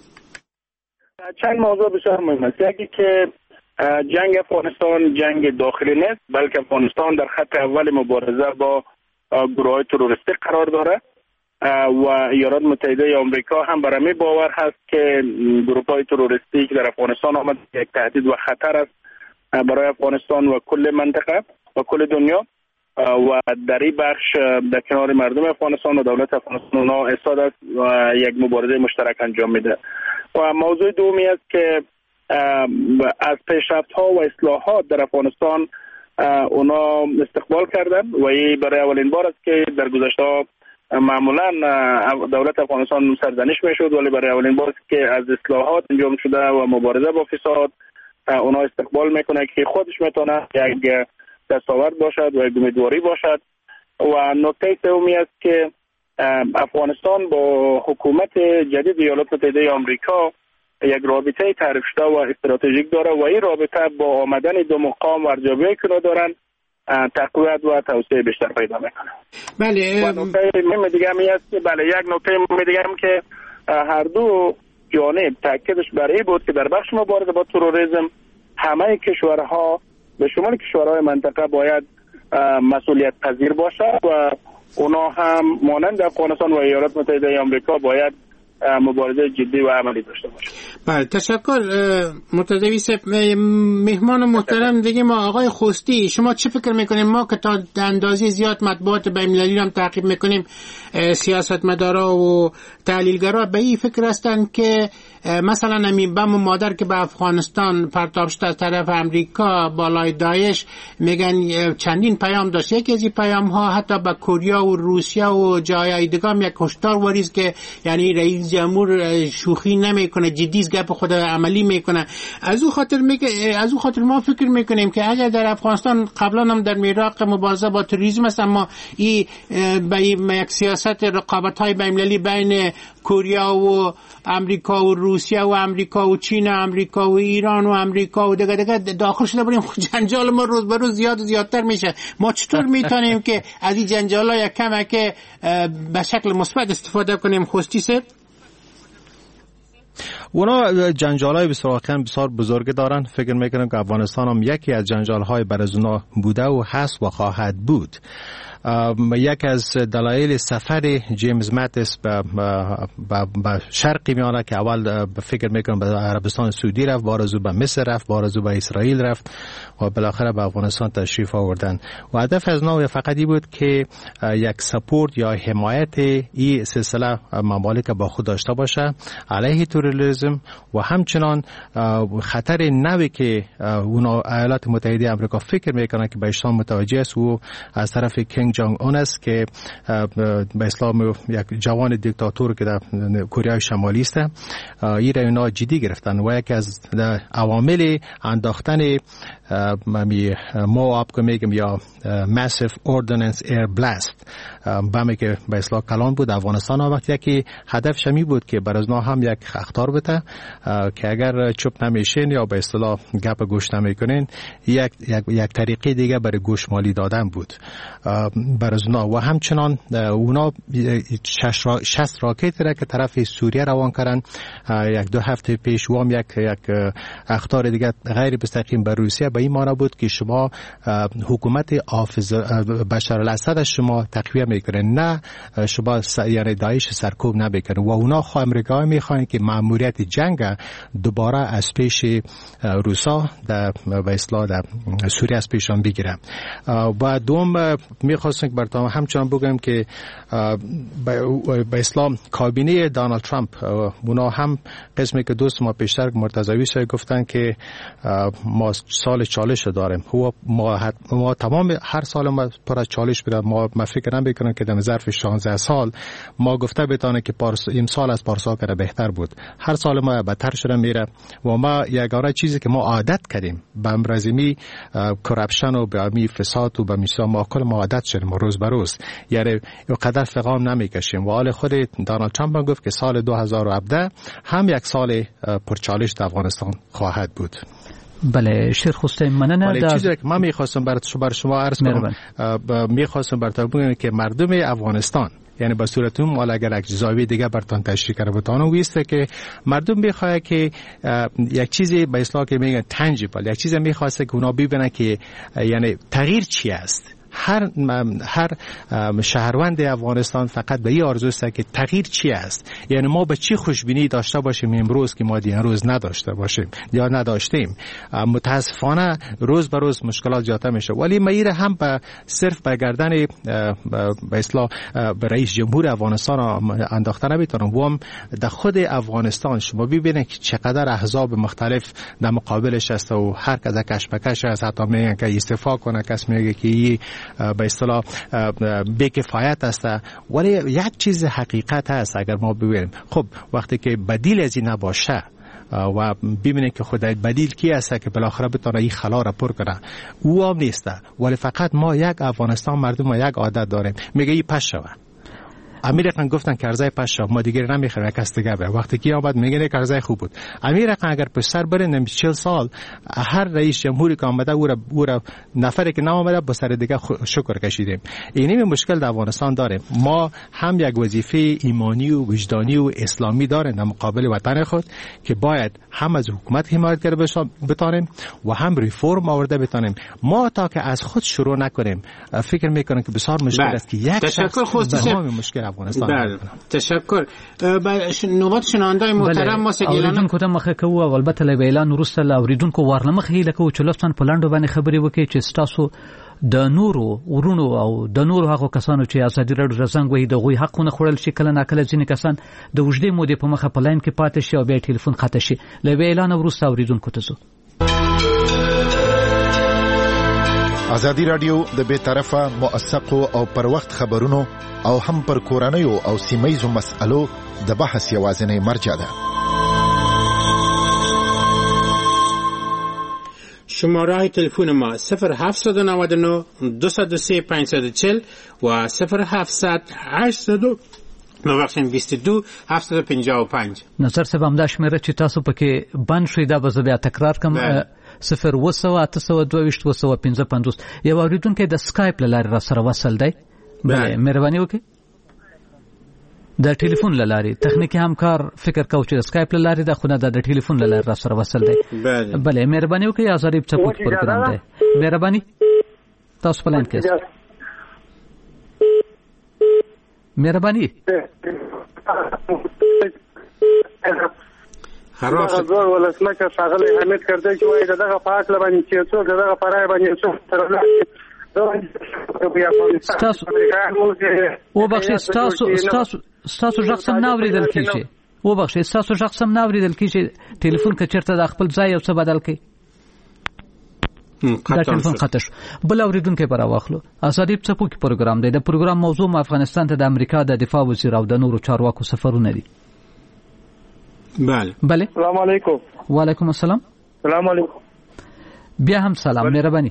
چند موضوع بسیار مهم است. یکی که جنگ افغانستان جنگ داخلی نیست، بلکه افغانستان در خط اول مبارزه با گروه‌های تروریستی قرار داره و ایالات متحده آمریکا هم برای باور هست که گروه‌های تروریستی که در افغانستان آمد یک تهدید و خطر است برای افغانستان و کل منطقه و کل دنیا و در این بخش در کنار مردم افغانستان و دولت افغانستان اونا ایستاده است و یک مبارزه مشترک انجام میده. و موضوع دومی است که از پیشرفت‌ها و اصلاحات در افغانستان اونا استقبال کردن و این برای اولین بار است که در گذشته معمولا دولت افغانستان سرزنش میشد، ولی برای اولین بار است که از اصلاحات انجام شده و مبارزه با فساد اونا استقبال میکنه که خودش میتونه یک دستاورد باشد و یک امیدواری باشد. و نکته سومی است که افغانستان با حکومت جدید ایالات متحده آمریکا یک رابطه تعریف شده و استراتژیک داره و این رابطه با آمدن دو مقام و ارزیابی که دارن تقویت و توسعه بیشتر پیدا میکنه. بله. و نکته مهم دیگه هم است که یک نکته مهم دیگه هم که هر دو جانب تاکیدش بر این بود که در بخش مبارزه با تروریسم همه کشورها به شمول کشورهای منطقه باید مسئولیت پذیر باشد و اونا هم مانند افغانستان و ایالات متحده آمریکا باید مبارزه جدی و عملی داشته باشه. بله، تشکر مرتضوی صاحب. مهمان محترم دیگه ما آقای خوستی، شما چه فکر میکنیم؟ ما که تا اندازه زیاد مطبوعات بین‌المللی هم تعقیب میکنیم، سیاستمدارا و تحلیلگرا به این فکر هستند که مثلا همین بم مادر که به افغانستان پرتاب شده از طرف امریکا بالای داعش، میگن چندین پیام داشت. یکی از این پیام ها حتی به کوریا و روسیه و جای دیگه هم یک هشدار واریز که یعنی رئیس جمهور شوخی نمیکنه، جدی گپ خود عملی میکنه. از او خاطر ما فکر میکنیم که اگر در افغانستان قبلا هم در میراق مبارزه با تروریسم است، اما این به یک سیاست رقابت های بین‌المللی بین کوریا و امریکا و روسیه و امریکا و چین و امریکا و ایران و امریکا و دیگه داخل شده بریم، جنجال ما روز به روز زیادتر میشه. ما چطور میتونیم که از این جنجال ها یک کمک به شکل مثبت استفاده کنیم؟ خوستی صاحب، اونا جنجال‌های بسیار بزرگ دارن. فکر میکنم که افغانستان هم یکی از جنجال‌های برای اونا بوده و هست و خواهد بود. یک از دلایل سفر جیمز ماتیس به شرق میانه که اول فکر میکنم به عربستان سعودی رفت، بارزو به مصر رفت، بارزو به اسرائیل رفت و بالاخره به افغانستان تشریف آوردن و هدف از نوع فقط بود که یک سپورت یا حمایت این سلسله ممالک با خود داشته باشه علیه تروریسم و همچنان خطر نوی که اونا ایالات متحده آمریکا فکر میکنن که به اسلام متوجه است و از طرف کینگ جانگ اون است که به اسلام یک جوان دیکتاتور که در کره شمالی است، این را اینا جدی گرفتن و یک از عوامل انداختن ما آپ که میگم یا massive ordnance air blast بمی که به اصطلاح کلان بود افغانستان وقتی که هدف شمی بود که برازنا هم یک اخطار بده که اگر چوب نمیشین یا به اصطلاح گپ گوش نمیکنین یک طریقه دیگه برای گوشمالی دادن بود برازنا و همچنان اونا 60 راکت را که طرف سوریه روان کردن یک دو هفته پیش و هم یک اخطار دیگه غیر مستقیم بر روسیه به این معنی بود که شما حکومت بشار الاسد شما تقویه میکنن، نه شما یعنی داعش سرکوب نمیکنن و اونا امریکا میخوان که مأموریت جنگ دوباره از پیش روسا به اصطلاح در سوریه از پیشان بگیره و دوم می‌خواستم که براتون همچنان بگم که به اسلام کابینه دونالد ترامپ اونا هم قسمی که دوست ما پیشتر مرتضوی صاحب گفتن که ما سال چالش داریم. ما تمام هر سال ما پر از چالش بدیم. ما فکر نمی‌کنم که در ظرف 16 سال ما گفته بتونه که امسال از پارسال کرده بهتر بود. هر سال ما بدتر شده میره و ما یگانه چیزی که ما عادت کردیم به امرزمی کرپشن و به امی فساد و به میسا ما کل ما عادت شدیم روز به روز، یعنی قدر فقام نمیکشیم. و حال خود دونالد ترامپ گفت که سال 2017 هم یک سال پرچالش در افغانستان خواهد بود. بله شیخ حسین مننه. بله چیزی که من میخواستم بر شما عرض کنم، میخواستم براتون بگم که مردم افغانستان یعنی به صورت عمومی اگر یک زاویه دیگه براتون تشریح کنم بتونم ویسته که مردم میخواد که یک چیزی به اصطلاح که میگن تنجیبل، یک چیزی میخواسته که اونا ببینن که یعنی تغییر چی است. هر شهروند افغانستان فقط به این آرزو است که تغییر چی است، یعنی ما به چی خوشبینی داشته باشیم امروز که ما دیگر روز نداشته باشیم یا نداشتیم. متاسفانه روز به روز مشکلات زیادتر میشه، ولی ما ایره هم به صرف به گردن به اصطلاح رئیس جمهور افغانستان انداخته نمیتونم. و هم در خود افغانستان شما ببینید که چقدر احزاب مختلف در مقابلش است و هر کس کشمکش است. حتی میگن که استعفا کنه، کس میگه که به اصطلاح بی‌کفایت است. ولی یک چیز حقیقت هست اگر ما ببینیم، خب وقتی که بدیل از این نباشه و ببینید که خدای بدیل کی است که بالاخره بتونه این خلا را پر کنه، او هم نیست. ولی فقط ما یک افغانستان مردم ما یک عادت داریم، میگه این پس شوه. امیرقان گفتن کرزای پس شو، ما دیگه نمیخوایم کس دیگه به. وقتی کی آمد میگه کرزای خوب بود. امیرقان اگر پس سر بره 40 سال هر رئیس جمهوری که آمده او را نفری که نامده با سر دیگه شکر کشیدیم. اینی مشکل در افغانستان داریم. ما هم یک وظیفه ایمانی و وجدانی و اسلامی داریم در مقابل وطن خود که باید هم از حکومت حمایت کرده بتانیم و هم ریفرم آورده بتانیم. ما تا که از خود شروع نکنیم فکر میکنم که بسیار مشکل است که یک شخص تمام مشکل افغانستان. بله تشکر. نوبت شنوندای محترم ما سګیلانو کوم مخه کوو او البته له اعلان وروسته لا اوریدونکو ورنمخ هیله کوو چې لطفاً په لاندو باندې خبرې وکړي چې تاسو د نورو ورونو او د نورو هغو کسانو چې ازادي راډیو رسنګ وي د غوي حقونه خورل شي کله ناکله ځینې کسان د وجدي مودې په مخه په لاین کې پاتې شي او بیا ټلیفون خطا شي. له اعلان وروسته اوریدونکو ته زو ازادي رادیو د بے طرفه موثقو او پر وخت خبرونو او هم پر کورنیو او سیمایزو مسألو د بحث یوازینی مرجع ده. شماره تلفن ما 0799 203 540 و 0700 822 755. نظر صاحب همدا شمیره چې تاسو پکې بند شوي دا به زه بیا تکرار کوم 02822 یو اوریدونکو د سکایپ له لارې را سره وصل دی. بله مهرباني وکړئ د ټلیفون له لارې تخنیکی همکار فکر کو چې د سکایپ له لارې د خونه د ټلیفون له لارې را سره وصل دی. بله مهرباني وکړئ ازادي سپورت پروګرام دی. مهرباني تاسو په لاین کې مهرباني خراب زور ولسمشر ښاغلی حمید کرزی چې وایي دغه په حق باندې چې څوک دغه پرای باندې څوک تر او بخښه ستاسو شخصم ناوریدل کیږي او بخښه ستاسو شخصم ناوریدل کیږي ټلیفون کې چیرته د خپل ځای او څه بدل کړي دا ټلیفون خطر بل اوریدونکو پر واخلو. ازادي څپو کې پروګرام دی. د پروګرام موضوع افغانستان ته د امریکا د دفاع وزیر او د نورو چارواکو سفرونه دي. بله السلام علیکم. وعلیکم السلام. السلام علیکم. بیا هم سلام. مهرباني.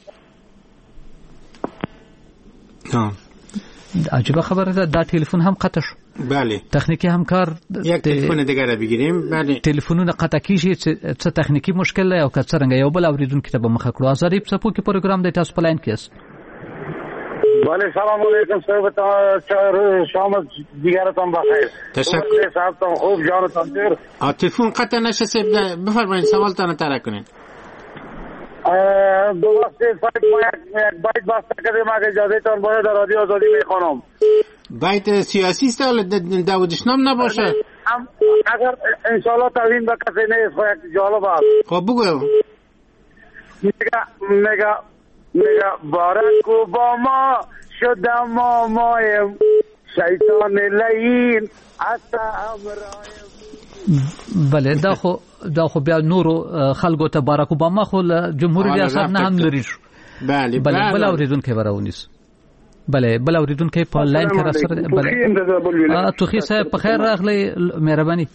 عجیبه خبره ده دا ټلیفون هم قطع شو. بله تخنیکی همکار یک تلیفون دیگه را بگیریم. بله تلیفونونه قطع کیږي څه تخنیکی مشکل دی او که څنګه یو بل اوریدونکو ته به مخ کړو. ازادي څپو کې پروګرام دی تاسو په لاین کې است. بله سلام علیکم صاحب شام دیگرتان بخیر. تشکر صاحبتان خوب جانتان دیر. تلیفون قطع نشه صاحب بفرمایید سوالتان طرح کنید. دو وقت فایت ما یک بایت بسته کردیم اگه اجازه تان باید در رادیو آزادی میخوانم. بایت سیاسی است ولی داودشنام نباشه. اگر انشالله توهین به کسی نیست یک جالب است. خب بگو. میگه بارک اوباما شدم مامایم شیطان لعین حتی امرایم. بله دا خو بیا نورو خلکو ته باراک اوباما خو جمهوریت ریاست نه هم لري شو. بله بل اوریدونکو براونیس. بله بل اوریدونکو په لاین کې را سره. بله توخی صاحب په خیر راغلی مهرباني.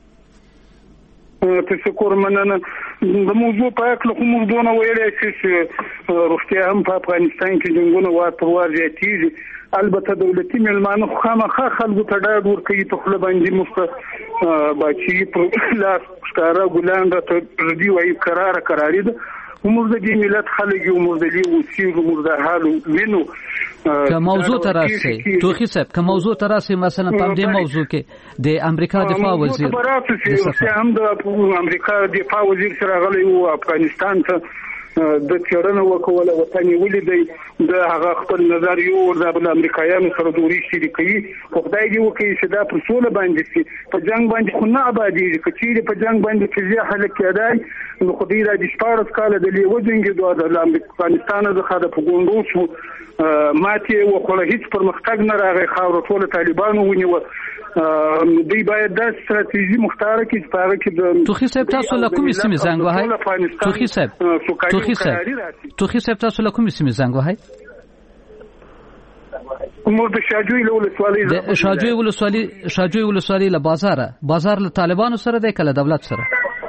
تشکر مننه. د موضوع په اړه کوم موضوعونه ویلای شي چې روغتیا هم په افغانستان کې جنګونه وار زیاتېږي. البته دولتي ملمانه خامخا خلکو ته ډاډ ورکوي په خپل باندې مست باچی په لاس ښکارا ګلان راته ردی وایي قراري ده. موږ د دې ملت خلک یو موږ د دې اوسېږو موږ د حال وینو. که موضوع تراسي توخی صاحب که موضوع تراسي مثلا په دې موضوع کې د امریکا دفاع وزیر هم د امریکا دفاع وزیر سره غلی و افغانستان ته د چیرنه وکوله وطن ولیدي د هغه خپل نظر یو د امریکایانو سره دوری شریکي. خدای دې وکړي چې دا پر سوله باندې سي په جنگ باندې خو نه آبادیږي. کچېره په جنگ باندې چې حل کېدای نو خدای را د سپارس کاله د لیو جنگ د افغانستان څخه د پګوندو شو ماته وکړه هیڅ پرمختګ نه راغی. خاور ټول طالبانو ونیو. دوی باید د ستراتیژي مختاره کې پاره کې د توخی صاحب تاسو له کومې سیمې زنګ وهاي؟ توخی صاحب تاسو له کومې سیمې زنګ وهاي؟ موږ د شاجوی ولسوالۍ له بازار له طالبانو سره دی کله دولت سره؟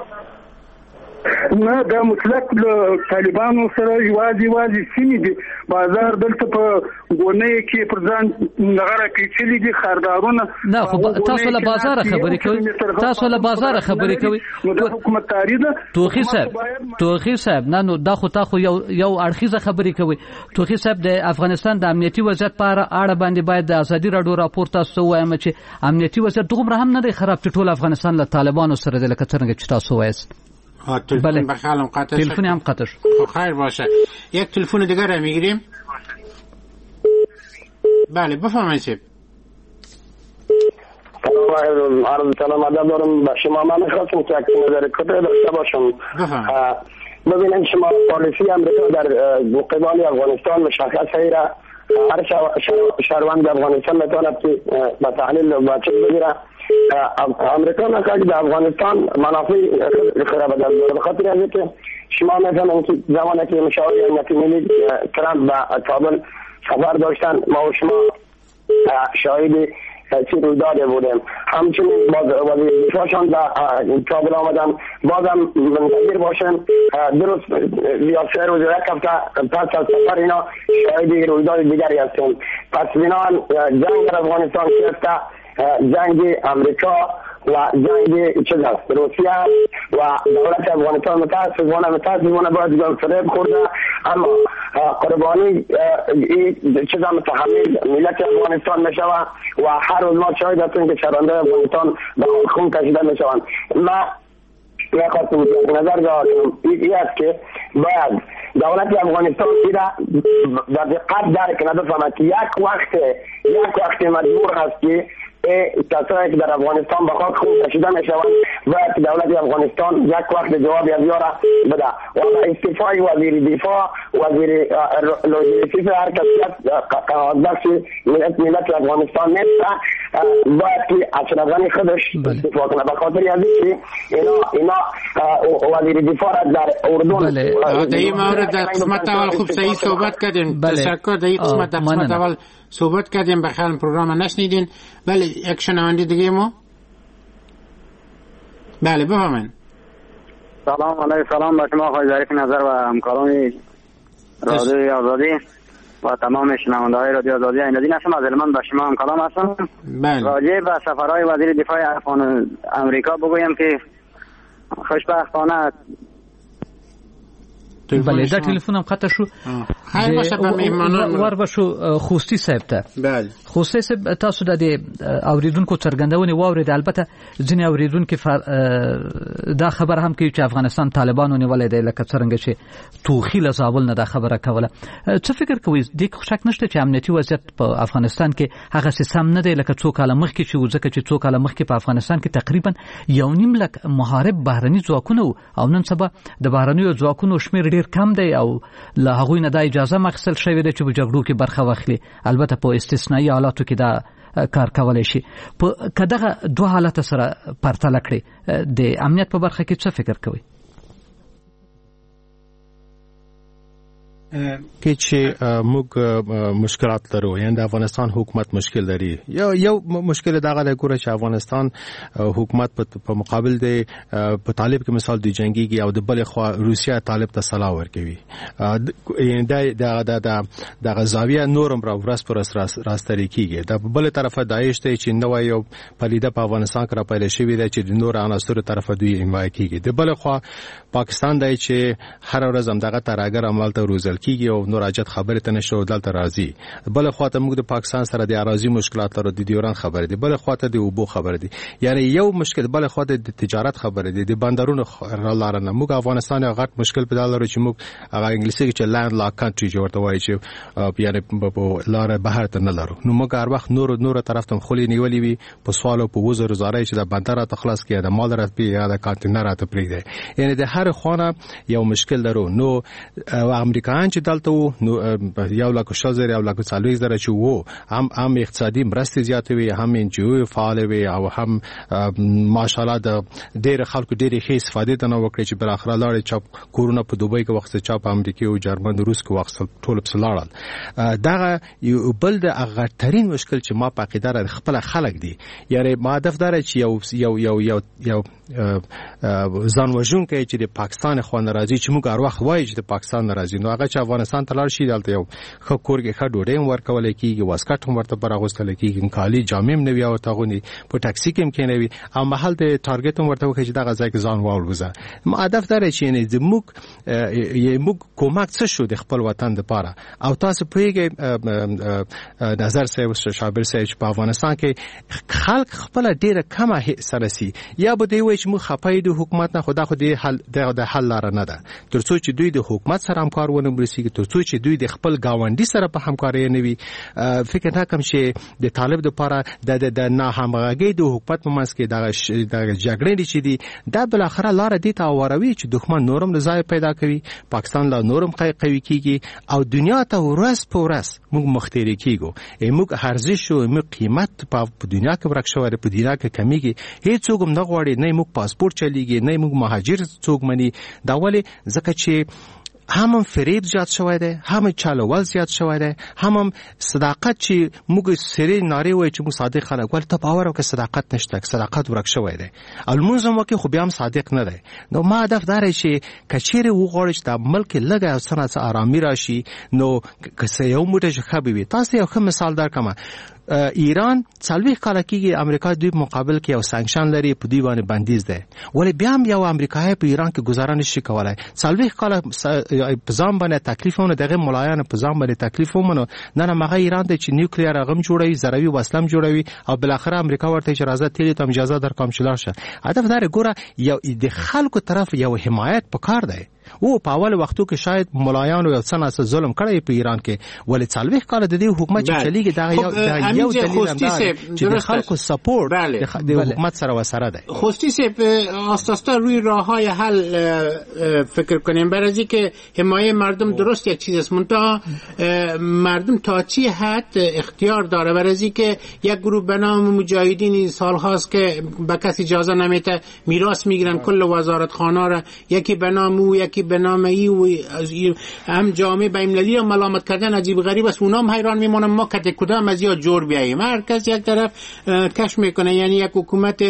نه دا مطلق له طالبانو سره یوازې سیمې دي. بازار دلته په ګونې کې پر ځان نغره پیچلي دي خاردارونه. نه خو تاسو له بازار خبرې کوي د حکومت تاری ده. توخی صاحب نه نو دا خو تاسو یو اړخیزه خبرې کوي. توخی صاحب د افغانستان د امنیتي وضعیت په اړه باندې باید د ازادي راډیو راپور تاسو وایم چې امنیتي وضعیت دومره هم نه دی خراب چې ټول افغانستان له طالبانو سره د لکه څنګه چې تاسو وایست. تلفن بخالم قطع شد. تلفنی هم قطع شد. خیر باشه. یک تلفن دیگر را میگیریم. بله بفرمایید. سلام ادب دارم به شما. من می‌خواستم که یک نظر کوتاه داشته باشم. ببینید شما پالیسی آمریکا در مقابل افغانستان مشخصه را هر شهروند افغانستان میتواند که به تحلیل و چیز بگیره. امریکا نکرد در افغانستان منافع خیره به دست داره. بخاطر از اینکه شما می‌فهمید که زمانی که مشاور امنیتی ملی ترامپ به کابل سفر داشتن ما و شما شاهد چی رویداد بودیم. همچنین باز وزیر دفاعشان به کابل آمدن بازم منتظر باشن. درست یا 3 روز یک هفته پس از سفر اینا شاهد رویداد دیگری هستیم. پس بنابراین جنگ در افغانستان شسته جنگ امریکا و جنگ روسیه و دولت افغانستان متاسفانه باید گل فریب خورده. اما قربانی چیزا متحمل ملت افغانستان میشوند و هر روز ما شاهد هستیم که شهروندان افغانستان به خون کشیده میشوند. ما میخواستم نظر دارم این است که باید دولت افغانستان در دقت درک کنه بفهمد که یک وقت مجبور هست که کسایی که در افغانستان به خاک خون کشیده میشوند باید دولت افغانستان یک وقت جواب از یارا بده. و استعفای وزیر دفاع وزیر لوجستیک هر کسی قراردادش ملت افغانستان نیست باید که اشرافی خودش استعفا کنه. به خاطر از اینکه اینا وزیر دفاع در اردن در این مورد در قسمت اول خوب صحیح صحبت کردیم. تشکر. در این قسمت در قسمت اول صحبت کردیم بخیر پروگرام نشنیدین. بله یک شنونده دیگه ما. بله بفرمایید. سلام علیکم. سلام به شما آقای ظریف نظر و همکاران رادیوی آزادی و تمام شنونده‌های رادیو آزادی. ایندین هستم از علمان به شما همکاران هستم. راجع به سفرهای وزیر دفاع امریکا بگویم که خوشبختانه بله دا تلفن هم قطع شو. خیر باشه به میهمانان ور بشو خوستی صاحب ته. بله خوستی صاحب تاسو د اوریدونکو څرګندونې واورید. البته ځینې اوریدونکو دا خبر هم کوي چې افغانستان طالبانو نیولې دی لکه څنګه چې توخی له زابل نه دا خبره کوله. څه فکر کوئ د شک نشته چې امنیتي وضعیت په افغانستان کې هغه سم نه دی لکه څو کاله مخکې چې ځکه چې څو کاله مخکې په افغانستان کې تقریبا 1.5 لک محارب بهرني ځواکونه او نن سبا د بهرنیو ځواکونو شمیر ډیر ډیر کم دی او له هغوی نه د اجازه مخصل شوی دی چې په جګړو کې برخه واخلي. البته په استثنایی حالاتو کې دا کار کولای شي. په کداغه دوه حالت سره پرتله کړي د امنیت په برخه کې څه فکر کوي؟ کې چې موږ مشکلات لرو، یعنی د افغانستان حکومت مشکل لري. یو مشکل دغه د ګوره چې افغانستان حکومت په مقابل د په طالب کې مثال د جنگي او د بل خوا روسیا طالب ته سلاح ورکوي. یعنی د غزاویه نورم را ورس پر راستري کیږي. د بل طرفه داعش ته چې نو یو پلیده په افغانستان کې را پیدا شوی دی چې د نور عناصر طرفه دوی حمایت کیږي. د بل خوا پاکستان دی چې هر ورځ هم دغه تراګر عمل ته روزل کیږي او نور اجت خبره ته نشو دلته راځي. بل خواته موږ د پاکستان سره د اراضي مشکلات لرو، د دیوران خبره دي، بل خواته د اوبو خبره دي. یعنی یو مشکل بل خواته د تجارت خبره دي، د بندرونو لار نه. موږ افغانستان یو غټ مشکل پیدا لرو چې موږ هغه انګلیسي کې چې لاند لاک کنټری جوړته وایي چې یعنی په لار بهر ته نه لرو. نو موږ هر وخت نور طرف ته خولي نیولې وي په سوالو په وزر زارای چې د بندر ته خلاص کړي، د مال رات یا د کانټینر ته پریږدي. یعنی د هر خانه یو مشکل درو. نو امریکایان چې دلته نو یو لکه شزر یو لکه څلوي زره چې وو هم اقتصادي مرستې زیاتوي، هم انجیو فعال وي او هم ماشاءالله د ډېر خلکو ډېر ښه استفاده تنه وکړي چې بل اخر لاړ چاپ کورونه په دوبۍ کې وخت چاپ امریکا او جرمن روس کې وخت ټول په لاړل. دغه یو بل د هغه ترين مشکل چې ما په عقیده خپل خلک دي. یعنی ما هدف دار چې یو ځان وژون کوي چې د پاکستان خو ناراضي چې موږ هر وخت وایي چې د پاکستان ناراضي. نو هغه چې افغانستان ته لاړ شي دلته یو خو کورګه خډ ډوډۍ ورکول کیږي، واسکټ هم ورته براغوستل کیږي، کالي جامې هم نوي او تاغونی په ټاکسي کې هم کېنوي او محل د ټارګټ هم ورته وکړي چې دغه ځای کې ځان والوزه. ما هدف دار چې نه د موږ کومک څه شو د خپل وطن لپاره. او تاسو پوهیږئ نظر صاحب شابر صاحب په افغانستان کې خلک خپل ډیره کمه سره سي یا به دی وایي چې موږ خپای د حکومت نه خدا خو د حل لار نه ده. ترڅو چې دوی د حکومت سره همکار ونه برسي، ترڅو چې دوی د خپل گاونډي سره په همکاري نه وي. فکر نه کوم چې د طالب لپاره د نه همغږي د حکومت په منځ کې د جګړې چې دي دا بل اخره لار دي ته وروي چې دښمن نورم ځای پیدا کوي، پاکستان لا نورم قوي کیږي او دنیا ته ورس په ورس موږ مختري کیږو. موږ ارزش او موږ قیمت په دنیا کې ورک شوی، په دنیا کې کمیږي. هیڅ څوک نه غواړي نه موږ پاسپورت چلیږي نه موږ مهاجر څوک مني. دا ولې ځکه چې هم فریب زیات شوی دی، هم چالوول زیات شوی دی، هم صداقت چې موږ سری ناری وای چې موږ صادق خلک ول ته باور او صداقت نشته، صداقت ورک شوی دی. المنظم وکي خو بیا هم صادق نه دی. نو ما هدف دار چې کچېره وغوړ چې د ملک لګا او سنت آرامي راشي. نو که یو موټه خبي وي تاسو یو مثال درکمه. ایران څلوي کال کېږي امریکا دوی مقابل کې یو سانکشن لري په دی باندې بندیز ده، ولی بیا هم یو امریکای په ایران کې گزاره نشي کولای. څلوي کال په ځان باندې تکلیفونه دغه ملایان په ځان باندې تکلیفونه نه مغه ایران ته چې نیوکلیر رقم جوړوي، زروي وسلم جوړوي او بل اخر امریکا ورته اجازه تیری ته اجازه در کوم شلار شه. هدف دار ګوره یو د خلکو طرف یو حمایت پکار دی. او په اول وختو کې شاید ملایان او څنګه ظلم کړی په ایران کې، ولې څلوي کال د دې حکومت چې چلیږي دا یو دلیل چې د خلکو سپورت د حکومت سره وسره ده. خوستی سه اساسا روی راههای حل فکر کنیم برای اینکه حمایت مردم درست یک چیز است، منتها مردم تا چی حد اختیار داره. برای اینکه یک گروه به نام مجاهدین سال هاست که به کسی اجازه نمیده میراث میگیرن کل وزارت خانه را، یکی به نام او یکی به نام ای و هم جامعه بین‌المللی رو ملامت کردن عجیب غریب است. اونام حیران میمونن ما کده کدام از یا جور بیاییم. هر کس یک طرف کش میکنه، یعنی یک حکومت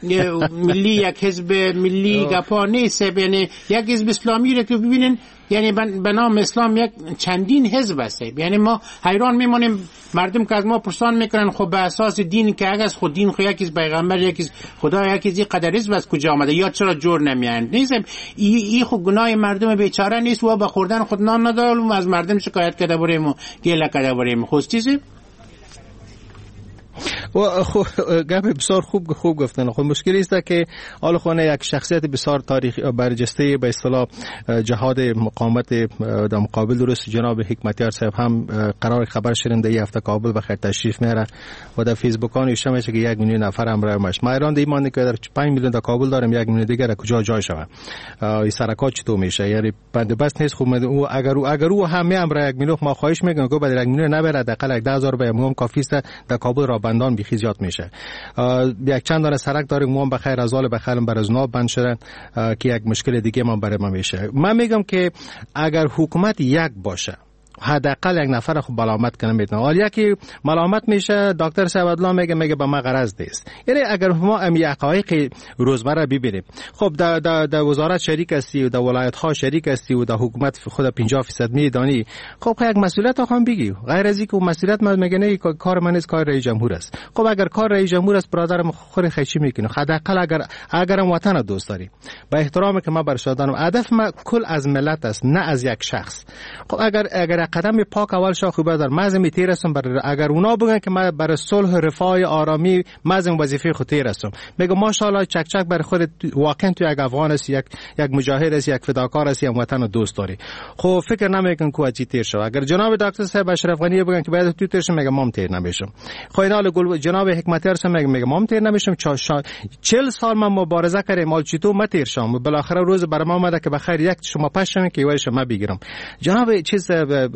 ملی یک حزب ملی گپا نیست، یعنی یک حزب اسلامی رو که ببینین یعنی به نام اسلام یک چندین حزب است. یعنی ما حیران میمونیم مردم که از ما پرسان میکنن خب به اساس دین که اگه خود دین خود یکی از پیغمبر یکی از خدا یکی از قدر حزب از کجا آمده یا چرا جور نمیان نیست. این خود گناه مردم بیچاره نیست و به خوردن خود نان نداره و از مردم شکایت کرده بریم و گله کرده بریم. خوش چیزی و گپ بسیار خوب گفتن. خب مشکلی است که حال خونه یک شخصیت بسیار تاریخی برجسته به اصطلاح جهاد مقاومت در مقابل درست جناب حکمتیار صاحب هم قرار خبر شدن در هفته کابل بخیر تشریف میاره و در فیسبوکان نوشته میشه که 1 میلیون نفر همراه ماش. ما ایران ایمان که در 5 میلیون در کابل داریم، 1 میلیون دیگر کجا جای شود؟ این سرکات چطور میشه؟ یعنی بند بس نیست. خب اگر او همه همراه 1 میلیون، ما خواهش میکنم که بعد 1 میلیون نبره، حداقل 10000 به امام کافی است. در کابل را بندان بیخی زیاد میشه. یک چند دانه سرک داریم موام بخیر از حال بخیر برزنا بند شدن که یک مشکل دیگه ما برای ما میشه. من میگم که اگر حکومت یک باشه حداقل 1 نفر خب ملامت کنه میتونه. حالا یکی ملامت میشه دکتر صاحب الله میگه به ما غرض نیست. یعنی اگر ما حقایق روزمره ببینیم، خب در وزارت شریک هستی و در ولایت ها شریک هستی و در حکومت خود 50% میدانی، خب یک مسئولیت هم بگی. غیر از اینکه مسئولیت من میگه نه کار من نیست، کار رئیس جمهور است. خب اگر کار رئیس جمهور است برادرم خود خیچی میکنه. حداقل اگر وطن دوست داری با احترامی که ما برش دادم، هدف ما کل از ملت است نه از یک شخص. خب اگر قدم پاک اول شاه خوبه در مازم تیرسم اگر اونا بگن که ما برای صلح رفاه آرامی مازم وظیفه خود تیرسم، میگم ماشاءالله چک برای خود واقعا تو یک افغان است، یک مجاهد است، یک فداکار است، یک وطن دوست داری. خب فکر نمیکن که اجی تیر شو. اگر جناب دکتر صاحب اشرف غنی بگن که باید تو تیر شو، میگم مام تیر نمیشم. خب اینا جناب حکمتیار صاحب میگم مام تیر نمیشم. 40 سال من مبارزه کردم مال چی تو متیر شم، بالاخره روز برام اومد که بخیر یک شما پشم که وایش ما بگیرم. جناب چیز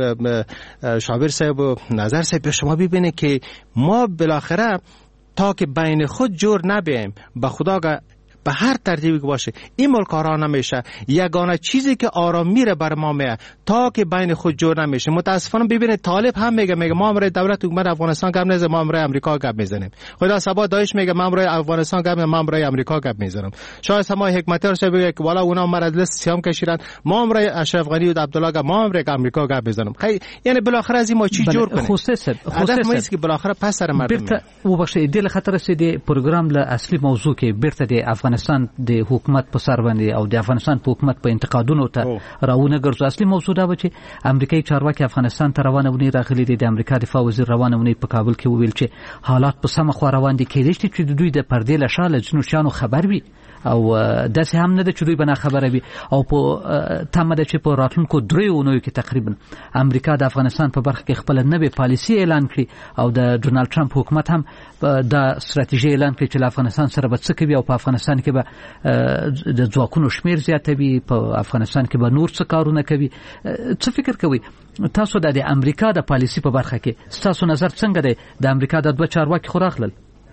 شابر صاحب و نظر صاحب شما ببینید که ما بالاخره تا که بین خود جور نبیم به خدا به هر ترتیبی که باشه این ملک آرام نمیشه. یگانه چیزی که آرام میره بر ما میه تا که بین خود جور نمیشه. متاسفانه ببینید طالب هم میگه ما امروز دولت حکومت افغانستان گپ نمیزنیم، ما امروز امریکا گپ میزنیم. خدا سبا داعش میگه ما امروز افغانستان گپ ما امروز امریکا گپ میزنیم. شاید سما حکمتیار صاحب بگه که والا اونا مردلس سیام کشیدن، ما امروز اشرف غنی و عبدالله گپ ما امروز امریکا گپ میزنیم. یعنی بالاخره از این ما چی جور کنیم؟ هدف ما است که بالاخره پس سر مردم او بخش دل خطر رسیدي پروګرام له اصلي موضوع کې بیرته د افغانستان د حکومت په سر باندې او د افغانستان په حکومت په انتقادونو ته راونه ګرځو. اصلي موضوع دا و چې امریکایي چارواکي افغانستان ته روانه ونی راغلي دي. د امریکا دفاع وزیر روانه ونی په کابل کې وویل چې حالات په سمه خو روان دي، کېدای شي چې د دوی د پردې له شاله ځینو شیانو خبر وي او داسې هم نه ده چې دوی به نه خبره وي. او په تمه ده چې په راتلونکو 3 اونیو کې تقریبا امریکا د افغانستان په برخه کې خپل نوې پالیسي اعلان کړي او د ډونالد ټرمپ حکومت هم د ستراتیژي اعلان کړي چې افغانستان سره به څه کوي او په افغانستان کې به د ځواکونو شمیر زیاتوي، په افغانستان کې به نور څه کارونه کوي. څه فکر کوي تاسو د امریکا د پالیسي په برخه کې تاسو نظر څنګه دی؟ د امریکا د 2 چارواکي خو راغلل.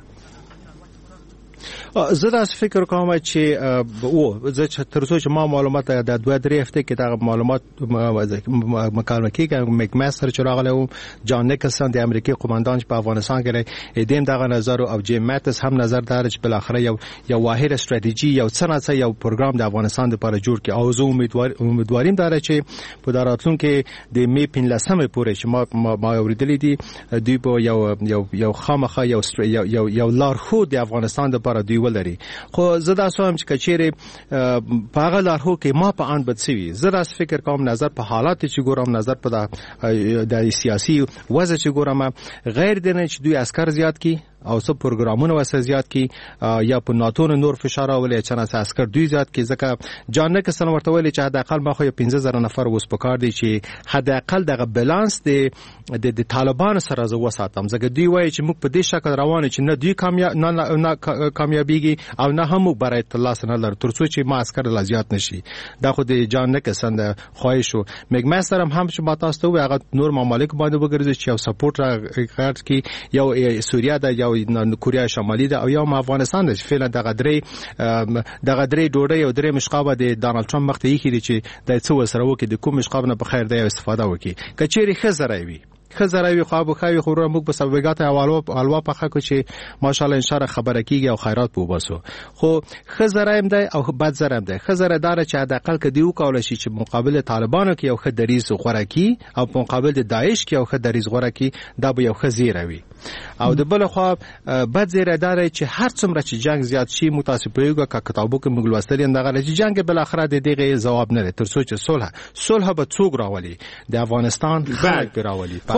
زه دا فکر کوم چې زه تر څو چې ما معلومات د 2-3 هفته کې دا معلومات مکالمه کېږم مکماستر چې راغلی و، جان نیکلسن د امریکای قوماندان چې په افغانستان کې دیم دغه نظر او جیم ماتس هم نظر دار چې بالاخره یو واحد استراتیژي یو څه یو پروګرام د افغانستان لپاره جوړ کړي او زه امیدواریم داره چې په راتلونکي د می 15 پورې چې ما اوریدلې دي دوی په یو خامخا یو لارښود د افغانستان لپاره دوی ولري. خو زه دا سوام چې کچېره په هغه لارښود کې ما په ان بدسوي. زه دا فکر کوم نظر په حالات چې ګورم، نظر په د سیاسي وضع چې ګورم، غیر دنه چې دوی عسكر زیات کی او څه پروګرامونه وسه زیات کی یا په ناتو نور فشار اولې چې نه عسكر دوی زیات کی. ځکه جان کسن ورته ویل چې حداقل ما خو 15000 نفر وس پکار دي چې حداقل دغه بالانس د طالبان سره زو وساتم. ځکه دوی وایي چې موږ په دې شکل روان چې نه دوی کامیابیږي او نه هم برای الله سره لر ترڅو چې ما عسكر لا زیات نشي. دا خو د جان کسن د خواهش او مګماستر هم چې ما تاسو ته هغه نور ممالک باندې وګرځي چې یو سپورټ راغړ کی یو سوریه د یو کوریا شمالي ده او یا افغانستان ده. فعلا دغه درې ډوډۍ او درې مشقابه د ډانلډ ټرمپ مخ ته یې کړي چې د څه وسره وکړي د کوم مشقاب نه په خیر دی استفاده وکړي. کچېری خزروي خواب خوي خورو موږ په سبوګات حلوا پخه کو چې ماشاءالله ان شاء الله خبره کیږي او خیرات بو باسو. خو خزرایم ده او بد زرم ده. خزره دار چې حداقل کدی وکول شي چې مقابل طالبانو کې یو خدریز غورکی او په مقابل د داعش کې یو خدریز غورکی دا به یو خزیروي. او د بل خو بد زیره دار چې هر څومره چې جنگ زیات شي متاسفانه که کتابو کې موږ لوستل دغه چې جنگ بل اخره د دغه جواب نه تر څو چې صلح به څوک راولي د افغانستان خلک راولي.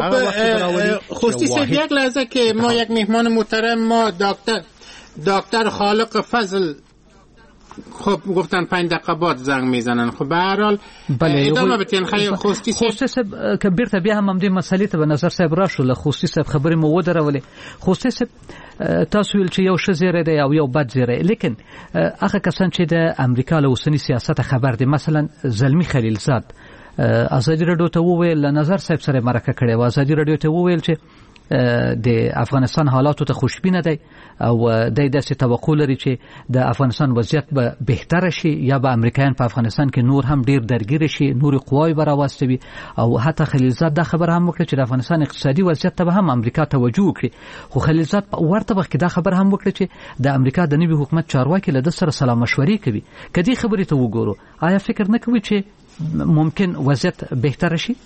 خصوصی یک لحظه که ما یک مهمان محترم ما دکتر خالق فضل خب گفتن 5 دقیقه بعد زنگ میزنن. خب به هر حال ادامه بدین. خیر خوستی صاحب که بیرته بیا هم دې مسلې ته به نظر صاحب راشو. له خوستی صاحب خبرې مو ودرولې. خوستی صاحب تاسو ویل چې یو ښه زیری دی او یو بد زیری، لیکن هغه کسان چې د امریکا له اوسنی سیاست خبر دي، مثلا زلمی خلیلزاد ازادي رادیو ته وویل، له نظر صاحب سره مرکه کړې و، ازادي رادیو ته وویل چې د افغانستان حالاتو ته خوشبینه دی او د داسې توقع لري چې د افغانستان وضعیت به بهتر شي یا به امریکایان په افغانستان کې نور هم ډیر درگیر شي، نور قواوی به راوستوي. او حتی خلیلزاد دا خبر هم وکړه چې د افغانستان اقتصادي وضعیت ته به هم امریکا توجه وکړي. خو خلیلزاد په ورته وخت کې دا خبر هم وکړه چې د امریکا د نوي حکومت چارواکي له د سره سلا مشورې کوي. کدي خبرې ته وګورو، آیا فکر نه کوي چې ممکن وضعیت بهتر شي؟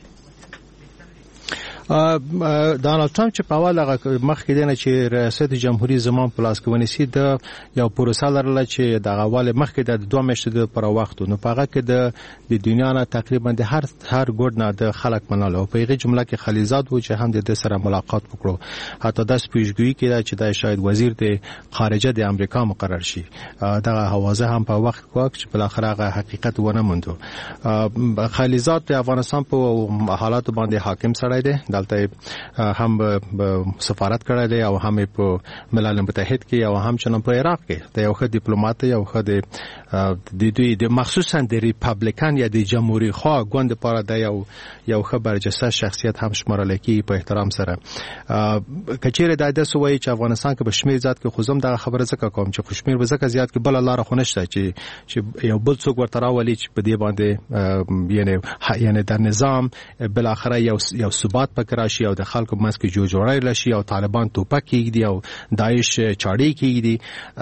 ډانلډ ټرمپ چې په اول هغه مخکې دی نه چې ریاست جمهوریت زمان په لاس کې ونیسي، د یو پروسه لرله چې د اول مخکې د 2 میاشتې پر وخت نو په هغه کې د دنیا نه تقریبا د هر ګوټ نه د خلک منل او په هغه جمله کې خلیلزاد و چې هم د سره ملاقات وکړو. حتی د سپیشګوي کې چې د شاید وزیر د خارجه د امریکا مقرر شي. دغه حوازه هم په وخت کې چې بل اخر هغه حقیقت ونه موندو. خلیلزاد د افغانستان په حالات باندې حاکم سړی دی، دلته هم سفارت کړی دی او هم په ملل متحد کې او هم چنان په عراق کې د یو ښه ډیپلوماټ یو ښه د دوی د مخصوصا د ریپابلیکن یا د جمهوریت خوا ګوند لپاره د یو ښه برجسته شخصیت هم شمارل کیږي په احترام سره. کچېره د داسې وایي چې افغانستان کې به شمیر زیات کې خوزم دغه خبره زکه کوم چې خوشمیر به زکه زیات کې بل لار خو نشته چې یو بل څوک ورته راولي چې په دې باندې یعنی د نظام بل اخره یو ثبات راشي او د خلکو منځ کې جوړجوړی راشي او طالبان توپک کېږي او داعش چاړي کېږي.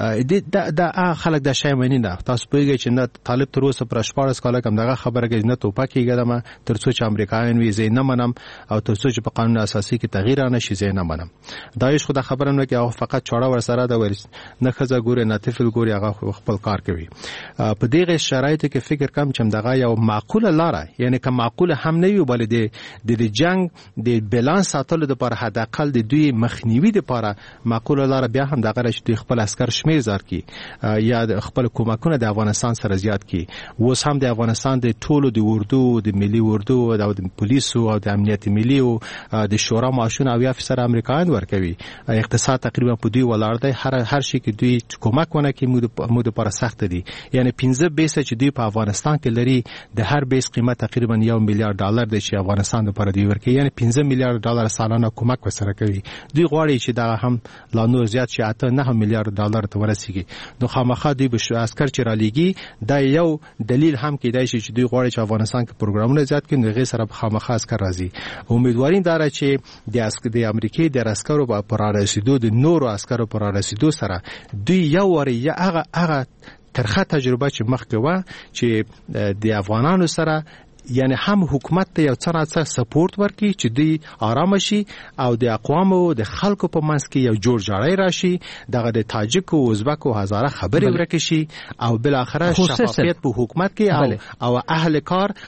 د خلک د شای معنی نه تاسو پوهیږئ چې نه طالب تر اوسه پر 14 کال کوم دغه خبره کې نه توپک کېږي تر څو چې امریکایان وی زه نه منم او تر څو چې په قانون اساسي کې تغییر نه شي زه نه منم. داعش خو د خبره نه کې او فقط چاړه ور سره د ورس نه خزه ګوره نه طفل ګوري هغه خپل کار کوي. په دغه شرایطو کې فکر کوم چې دغه یو معقوله لار یعنی که معقوله هم نه وي بلې د جنگ د بیلانس ساتلو لپاره حداقل د دوی مخنیوي لپاره معقوله لار بیا هم دغه چې خپل عسكر شمیر زار کی یا خپل کومکونه د افغانستان سره زیات کی. اوس هم د افغانستان د ټولو د اردو د ملي اردو او د پولیسو او د امنیت ملي او د شورا ماشون او افسر امریکایان ورکوي. اقتصاد تقریبا په دوی ولاړ دی. هر شي کې دوی کومک ونه کی مو د لپاره سخت دي. یعنی 15 بیس چې دوی په افغانستان کې لري د هر بیس قیمت تقریبا $1 میلیارډ دی چې افغانستان لپاره دی ورکوي. یعنی $15 میلیارډ سالانه کومک وسره کوي. دوی غواړي چې دا هم لا نور زیات شي، اته $9 میلیارډ ته ورسیږي. نو خامخا دوی به عسكر چې را لېږي دا یو دلیل هم کېدای شي چې دوی غواړي چې افغانستان کې پروګرامونه زیات کړي، نو غیر سره خامخا عسكر راځي. امیدواریم داره چې د امریکای د عسکرو په رارسیدو د نورو عسکرو په رارسیدو سره دوی یو وری یا هغه ترخه تجربه چې مخکې و چې د افغانانو سره یعنی هم حکومت ته یو څه سپورټ ورکړي چې دوی آرام شي او د اقوامو د خلکو په منځ کې یو جوړجاړی راشي، دغه د تاجک او ازبک او هزاره خبرې ورکړي شي او بل اخره شفافیت په حکومت کې او اهل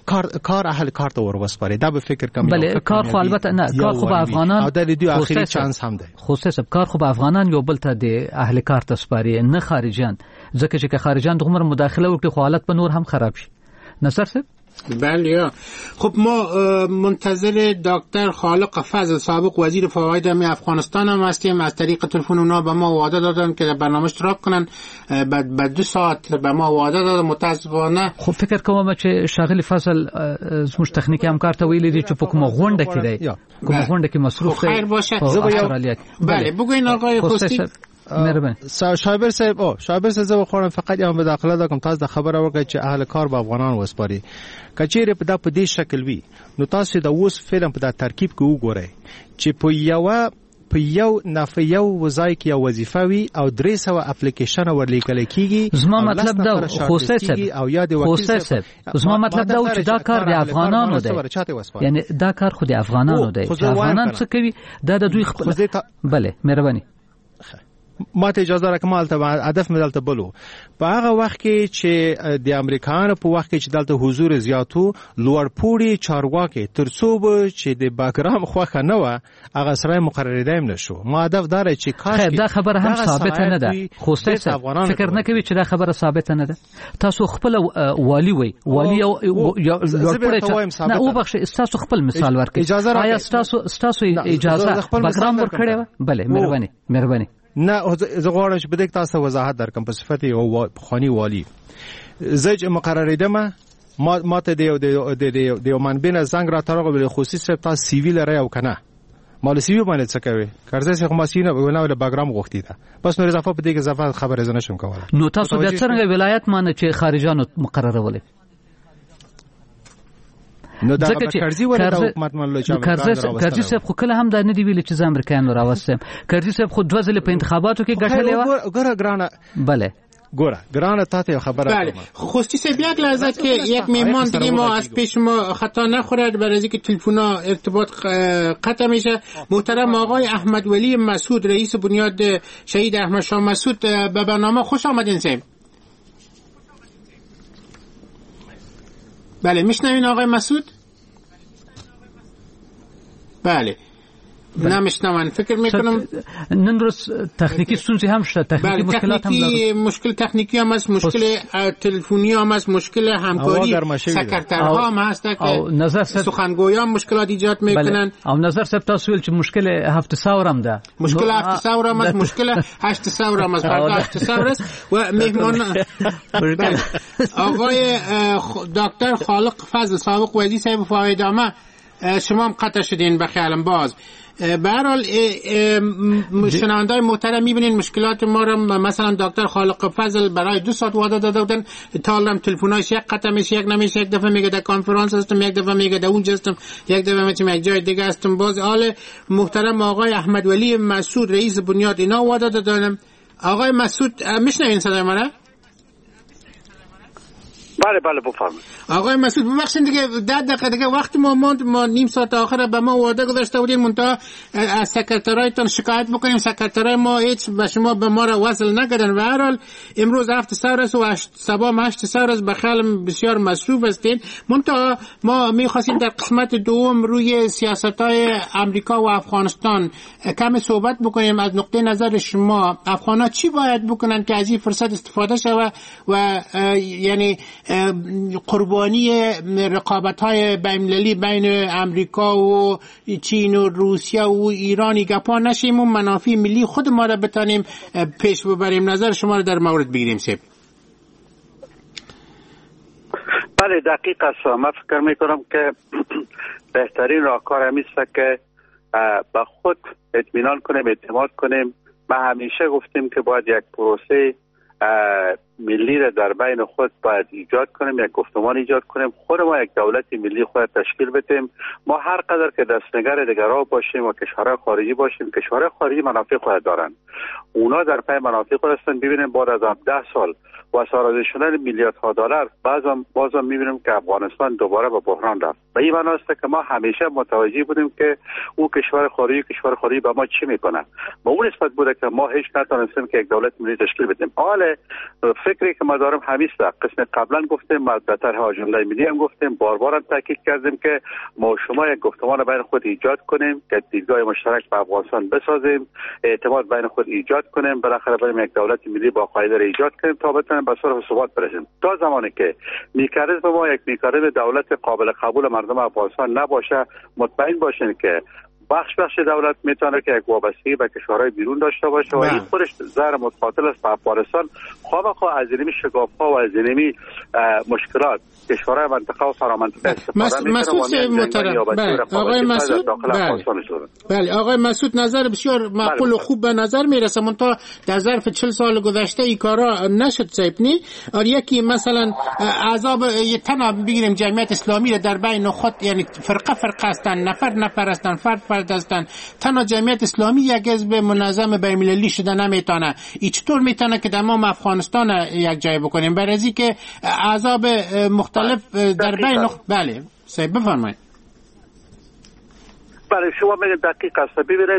کار اهل کار ته ورسپاري. دا به فکر کوم بله کار خو البته نه کار خو به افغانان او د دوی اخري چانس هم دی. خصوصا کار خو به افغانان یو بل ته د اهل کار ته سپاري نه خارجيان، ځکه چې خارجيان دغه مداخله وکړي خو حالت به نور هم خراب شي. نصر صاحب بله. خب ما منتظر دکتر خالق فضل سابق وزیر فواید افغانستان هم هستیم. از طریق تلفن اونا به ما وعده دادن که در برنامه اشتراک کنن، بعد 2 ساعت به ما وعده دادن. متاسفانه خب فکر کوم چې شاغلی فضل زموږ تخنیکی همکار ته ویل دي چې په کومه غونډه کې دی، کومه غونډه کې مصروف دی. خیر باشه. بله بگوین آقای خوستی. مهربان. شایبر صاحب زه خو فقط یو مداخله دا کوم. تاسو د خبره وکړه چې اهل کار به افغانان وسپاري. کچېره په دې شکل وي نو تاسو د اوس فلم په ترکیب کې وګورئ چې په یو یو وظایف کې یو وظیفه وي او 300 اپلیکیشن ورلیکل کیږي. زما مطلب دا خصوصیت او یاد وکیل زما مطلب دا چې دا کار د افغانانو دی، یعنی دا کار خو د افغانانو دی. افغانان څه کوي دا د دوی خپل. بله مهرباني. ما ته اجازه راکړه مال ته هدف مې دلته بلو په هغه وخت کې چې د امریکایانو په وخت کې چې دلته حضور زیاتو لوړپوړي چارواکي ترڅو به چې د باګرام خوخه نه و هغه سره مقرریدایم نشو ما هدف دار چې کاش دا خبره هم ثابت نه ده خو فکر نه کوي چې دا خبره ثابت نه ده تاسو خپل والی وای والی او لوړپوړي نه او بخښ تاسو خپل مثال ورکړئ آیا تاسو اجازه باګرام ورکړې بله مهرباني نه زه غواړم چې بده تاسو وضاحت درکم په صفت یو خاني والی زج مقرریدم ما ته د منبع زنګ را ترغه بل خصوصي تا سیویل را یو کنه مال سیویل باندې څه کوي کارځه چې ماشینه ونه باګرام غوښتي ده بس نور اضافه په دې کې اضافه خبره زنه شم کوله نو تاسو د څنګه ولایت مانه چې خارجانو مقررولې نو دا کرزي ولا د حکومت منلو چې کرزي صاحب خو کله هم دا نه دی ویل چې امریکایانو راوستم کرزي صاحب خو دوه ځله په انتخاباتو کې ګټلې و ګوره ګرانه بله گرانه تاته خبره بله خوستی صاحب یک لحظه که یک مهمان دیگه ما از پیش ما خطا نخورد برای اینکه تلفن‌ها ارتباط قطع میشه محترم آقای احمد ولی مسعود رئیس بنیاد شهید احمد شاه مسعود به برنامه خوش آمدین صاحب. بله میشنوین آقای مسعود؟ بله نمیشنون فکر میکنم نن روز تکنیکی ستونزی هم شده تکنیکی مشکلات هم داره مشکل تکنیکی هم هست مشکل تلفنی هم هست مشکل همکاری سکرترها هم هست که سخنگویان مشکلات ایجاد میکنن او نظر سب تاسو ویل چې مشکل 700 هم ده مشکل 700 هم هست مشکل 800 هم هست فردا 800 است و مهمان آقای دکتر خالق فضل سابق وزیر صاحب فایدامه شما هم قطع شدین به خیالم باز به هر حال شنونده‌های محترم می‌بینین مشکلات ما رو مثلا دکتر خالق فضل برای 2 ساعت وعده داده بودن تا الان تلفن‌هاش یک قطع میشه یک نمیشه یک دفعه میگه در کنفرانس هستم یک دفعه میگه در اونجا هستم یک دفعه میگه یک جای دیگه هستم باز حال محترم آقای احمد ولی مسعود رئیس بنیاد اینا وعده دادن آقای مسعود میشنوین صدای ما را بله بفرمایید آقای مسعود ببخشید دیگه 10 دقیقه دیگه وقت ما ماند ما نیم ساعت آخر به ما وعده گذاشته بودین منتها از سکرترایتون شکایت بکنیم سکرترای ما هیچ به شما به ما را وصل نکردن و هر حال امروز 7 سال است و صبح 8 سال است بخیال بسیار مصروف هستین منتها ما می‌خواستیم در قسمت دوم روی سیاست‌های آمریکا و افغانستان کمی صحبت بکنیم از نقطه نظر شما افغان‌ها چی باید بکنن که از این فرصت استفاده شود و یعنی قربانی رقابت‌های بین‌المللی بین امریکا و چین و روسیه و ایرانی گپا نشیم و منافع ملی خود ما را بتانیم پیش ببریم نظر شما را در مورد بگیریم سیب. بله دقیق است من فکر میکنم که بهترین راهکار همین است که به خود اطمینان کنیم اعتماد کنیم ما همیشه گفتیم که باید یک پروسه ملی را در بین خود باید ایجاد کنیم یک گفتمان ایجاد کنیم خود ما یک دولت ملی خود تشکیل بدیم ما هر قدر که دستنگر دیگرها باشیم و کشورهای خارجی باشیم کشورهای خارجی منافع خود دارن اونا در پای منافع خود هستن ببینیم بعد از 10 سال و سازی شدن میلیاردها دلار بازم میبینیم که افغانستان دوباره به بحران رفت و این معنی است که ما همیشه متوجه بودیم که او کشور خارجی به ما چی میکنه با اون نسبت بوده که ما هیچ نتونستیم که یک دولت ملی تشکیل بدیم حالا فکری که ما دارم همیشه قسم قبلا گفتیم در طرح آژانده ملی هم گفتیم بار هم تاکید کردیم که ما شما یک گفتمان بین خود ایجاد کنیم که دیدگاه مشترک به افغانستان بسازیم اعتماد بین خود ایجاد کنیم بالاخره بریم یک دولت ملی با قاعده را ایجاد کنیم تا بتونیم به صلح و ثبات برسیم تا زمانی که میکانیزم ما یک میکانیزم دولت قابل قبول مردم افغانستان نباشه مطمئن باشین که بخش دولت میتونه که یک وابستگی به کشورهای بیرون داشته باشه و این خودش زهر متقاتل است به افغانستان خواه‌مخواه از اینمی شکاف‌ها و از اینمی مشکلات کشورهای منطقه و فرامنطقه استفاده میکنه آقای مسعود بله آقای مسعود نظر بسیار معقول و خوب به نظر میرسه منتها در ظرف 40 سال گذشته این کارا نشد صاحب نی یکی مثلا اعضاب تنها بگیریم جمعیت اسلامی را در بین خود یعنی فرقه هستن نفر هستن فرد هستن تنها جمعیت اسلامی یک حزب منظم بین‌المللی شده نمیتونه این چطور میتونه که تمام افغانستان یک جای بکنیم برای از اینکه احزاب مختلف در بین بله صاحب بفرمایید بله شما میگید دقیق است ببینید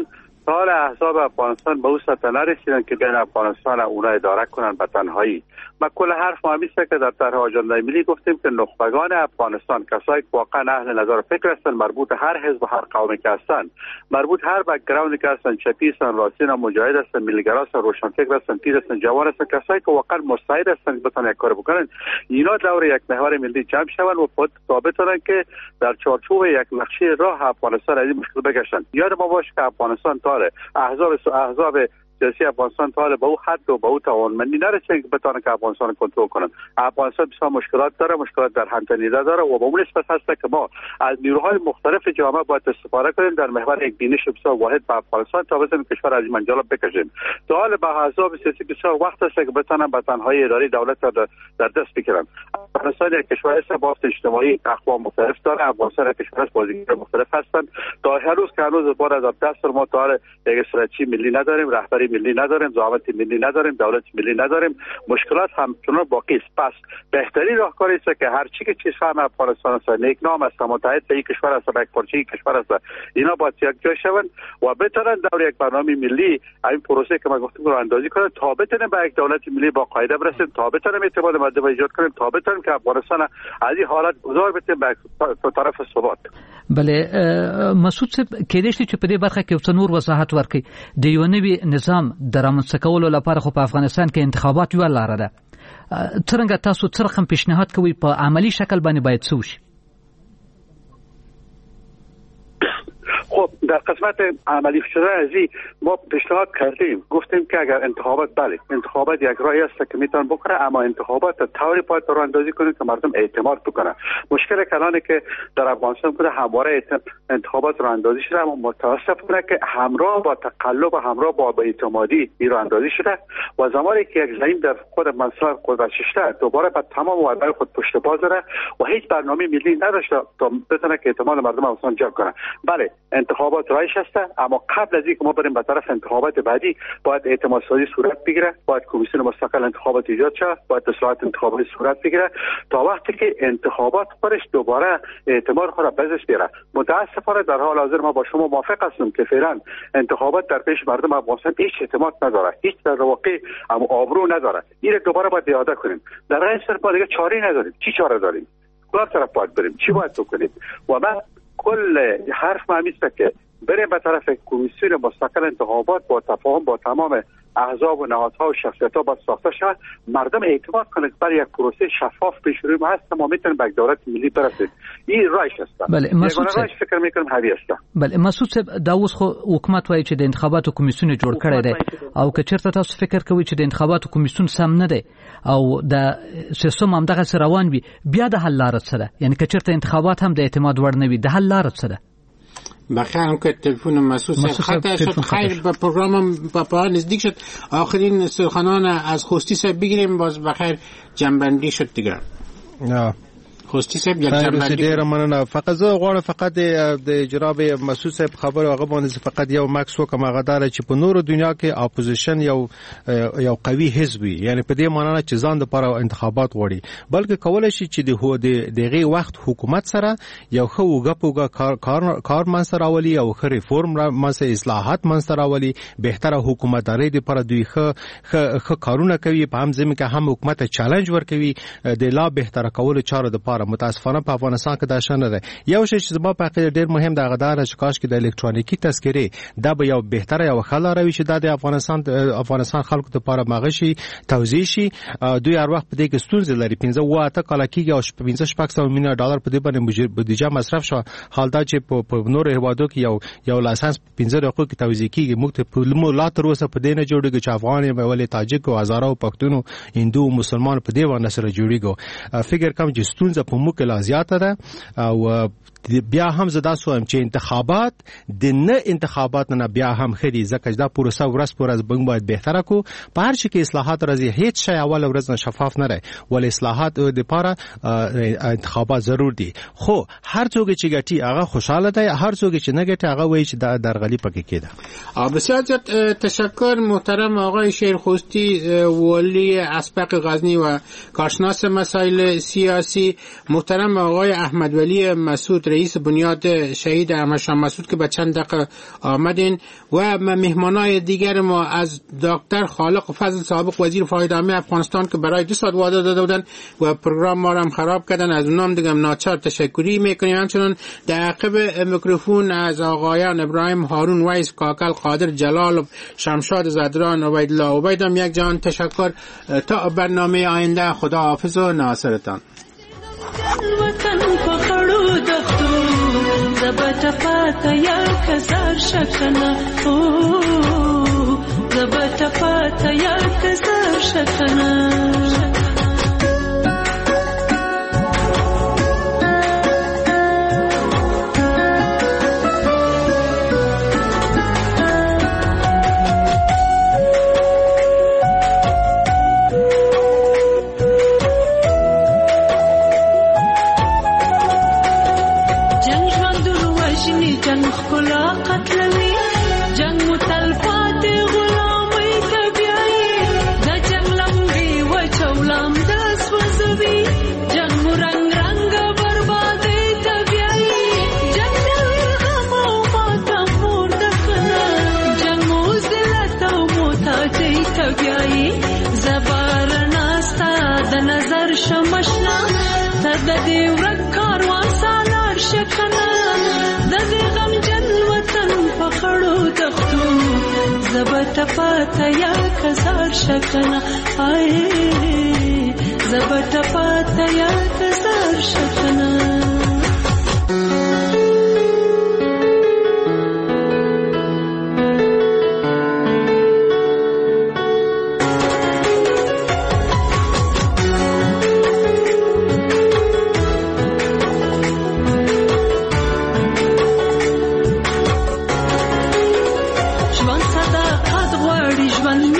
تا حال احزاب افغانستان به اون سطح نرسیدن که بیان افغانستان اونا اداره کنن به تنهایی. ما کل حرف ما همیشه که در طرح آژانده ملی گفتیم که نخبگان افغانستان، کسایی که واقعا اهل نظر و فکر هستن، مربوط هر حزب و هر قومی که هستن، مربوط هر بک‌گراندی که هستن، چپی هستن، راستی هستن، مجاهد هستن، ملی‌گرا هستن، روشنفکر هستن، پیر هستن، جوان هستن، کسایی که واقعا مستعد هستن که بتونن یک کار بکنن، اینا دور یک محور ملی جمع شون و خود ثابت کنن که در چارچوب یک نقشه راه افغانستان از این مشکل بگشتن. یاد ما باشه که افغانستان تاره احزاب سیاسی افغانستان تا به او حد و به او توانمندی نرسیده که بتونه که افغانستان کنترل کنن. افغانستان بسیار مشکلات داره، مشکلات در همتنیده داره و به اون نسبت هست که ما از نیروهای مختلف جامعه باید استفاده کنیم در محور یک بینش بسیار واحد به افغانستان تا بتونیم کشور از این منجلاب بکشیم. تا حال به احزاب سیاسی بسیار وقت است که بتونن به تنهایی اداره دولت در دست بگیرن. افغانستان یک کشور است با اجتماعی اقوام مختلف داره. افغانستان یک کشور است بازیگران مختلف هستند. تا هنوز بعد از دست ما تا یک استراتژی ملی نداریم، رهبری ملی نداریم، ضوابط ملی نداریم، دولت ملی نداریم. مشکلات همچنان باقی است. پس بهترین راهکاری است که هر چی که چیز فهم افغانستان است، نیکنام است، متحد به یک کشور است، به یک پارچه کشور است، اینا باید یکجا شوند و بتونن در یک برنامه ملی این پروسه که ما گفتیم رو اندازی کنن تا بتونیم به یک دولت ملی با قاعده برسیم، تا بتونیم اعتماد مردم ایجاد کنیم، تا بتونیم که افغانستان از این حالت گذار بتیم به طرف ثبات. بله مسعود صاحب کېدای شي چې په دې برخه کې څه نور وضاحت ورکړي. د یو نوي نظام د رامنځته کولو لپاره خو په افغانستان کې انتخابات یوه لاره ده. څرنګه تاسو څه رقم پیشنهاد کوئ په عملی شکل باندې باید څه وشي؟ خب در قسمت عملی شدن ازی ما پیشنهاد کردیم، گفتیم که اگر انتخابات یک راهی است که میتونه بکنه، اما انتخابات طوری باید راه اندازی کنه که مردم اعتماد بکنه. مشکل کلانی که در افغانستان بوده همواره انتخابات راه اندازی شده، اما متاسفانه که همراه با تقلب و همراه با اعتمادی این راه اندازی شده و زمانی که یک زعیم در خود منصب قدرت شده دوباره به تمام وعده خود پشت باز داره و هیچ برنامه ملی نداشته تا بتونه که اعتماد مردم افغانستان جلب کنه. بله انتخابات رایش هست، اما قبل از اینکه ما بریم به طرف انتخابات بعدی باید اعتماد سازی صورت بگیره، باید کمیسیون مستقل انتخابات ایجاد شه، باید اصلاحات انتخاباتی صورت بگیره تا وقتی که انتخابات خودش دوباره اعتماد خود را بزش بیاره. متاسفانه در حال حاضر ما با شما موافق هستم که فعلا انتخابات در پیش مردم افغانستان هیچ اعتماد نداره، هیچ در واقع آبرو نداره. این دوباره باید اعاده کنیم. در غیر صرف دیگه چاره نداریم. چی چاره داریم؟ کدام طرف باید بریم؟ چی باید بکنیم؟ و من کل حرف ما میشه که بریم به طرف کمیسیون مستقل انتخابات با تفاهم با تمام احزاب و نهادها و شخصیت‌ها باید ساخته شود، مردم اعتماد کنند برای یک پروسه شفاف پیش روی ما هست، ما میتونیم به یک دولت ملی برسیم. این راهش است. بله مسعود صاحب فکر میکنم هوی است. بله مسعود صاحب دا اوس خو حکومت وایي چې د انتخاباتو کمیسیون جوړ کړی دی او که چیرته تاسو فکر کوئ چې د انتخاباتو کمیسیون سم نه دی او د سیستم هم دغه روان وي، بیا د حل لار څه ده؟ یعنی که چیرته انتخابات هم د اعتماد وړ نه وي، د حل لار څه ده؟ بخیر هم که تلفن مسعود صاحب خط شد. خیر به پروگرامم به پایان نزدیک شد. آخرین سخنان از خوستی صاحب بگیریم، باز بخیر جنبندی شد دیگه. خوستی صاحب یک جنبندی ډیره مننه. فقط زه غواړم فقط د جناب مسعود صاحب خبره هغه باندې فقط یو مکس وکم، هغه دا چې په نورو دنیا کې اپوزیشن یو قوي حزب وي، یعنی په دې معنی نه چې ځان د لپاره انتخابات وړي، بلکې کولای شي چې د دغه وخت حکومت سره یو خو وګپوګه کار منځ راولي او خو ریفورم منځ اصلاحات منځ راولي، بهتره حکومتداري لپاره دوی خو کارونه کوي، په هم ځمکه هم حکومت چالش ورکوي د لا بهتره کولو چارو لپاره. متاسفانه په افغانستان کې دا شنه ده. یو شی چې زما په عقیده ډیر مهم ده غدار چې کاش کې د الکترونیکی تذکره دا به یو بهتره یو خلاروي چې د افغانستان خلکو لپاره مغشي توزیع شي. دوی هر وخت په دې کې ستونزې لري. 15 کال کېږي او 15 میلیون ډالر په دې باندې بودیجه مصرف شو. حال دا چې په نور هوادو کې یو لایسنس 15 دقیقو کې توزیع کېږي. موږ ته مولات تر اوسه په دې نه جوړیږي چې افغان ولې تاجک او هزاره او پښتون هندو مسلمان په دې باندې سره جوړیږي. فکر کوم چې ستونزه په موږ لا زیاته ده او بیا هم زدا سوم چې انتخابات د نه انتخابات نه بیا هم خري ځکه دا پروسه ورځ پر ورځ بنګ باید بهتره کو. په هر شي کې اصلاحات راځي، هیڅ شی اول ورځ نه شفاف نه راي، ول اصلاحات د لپاره انتخابات ضرور دي. خو هر څوک چې ګټي هغه خوشاله دی، هر څوک چې نه ګټي هغه وایي چې دا درغلي پکې کېده. بسیار تشکر محترم آقای شیرخوستی، والی اسبق غزنی و کارشناس مسائل سیاسی. محترم آقای احمد ولی مسعود رئیس بنیاد شهید احمد شاه مسعود که به چند دقیقه آمدین و مهمانای دیگر ما از دکتر خالق فضل سابق وزیر فاید عامه افغانستان که برای 2 ساعت وعده داده بودن و پروگرام ما را هم خراب کردن، از اونام دیگه ناچار تشکری میکنیم. همچنین در عقب میکروفون از آقایان ابراهیم هارون ویس کاکل قادر جلال شمشاد زدران عبیدالله عبیدم یک جان تشکر. تا برنامه آینده خدا حافظ و ناصرتان. زبط پاتا یا کسار شکنا زبط پاتا یا کسار شکنا زبط پاتا یا کسار شکنا زبط پاتا یا کسار شکنا ژوند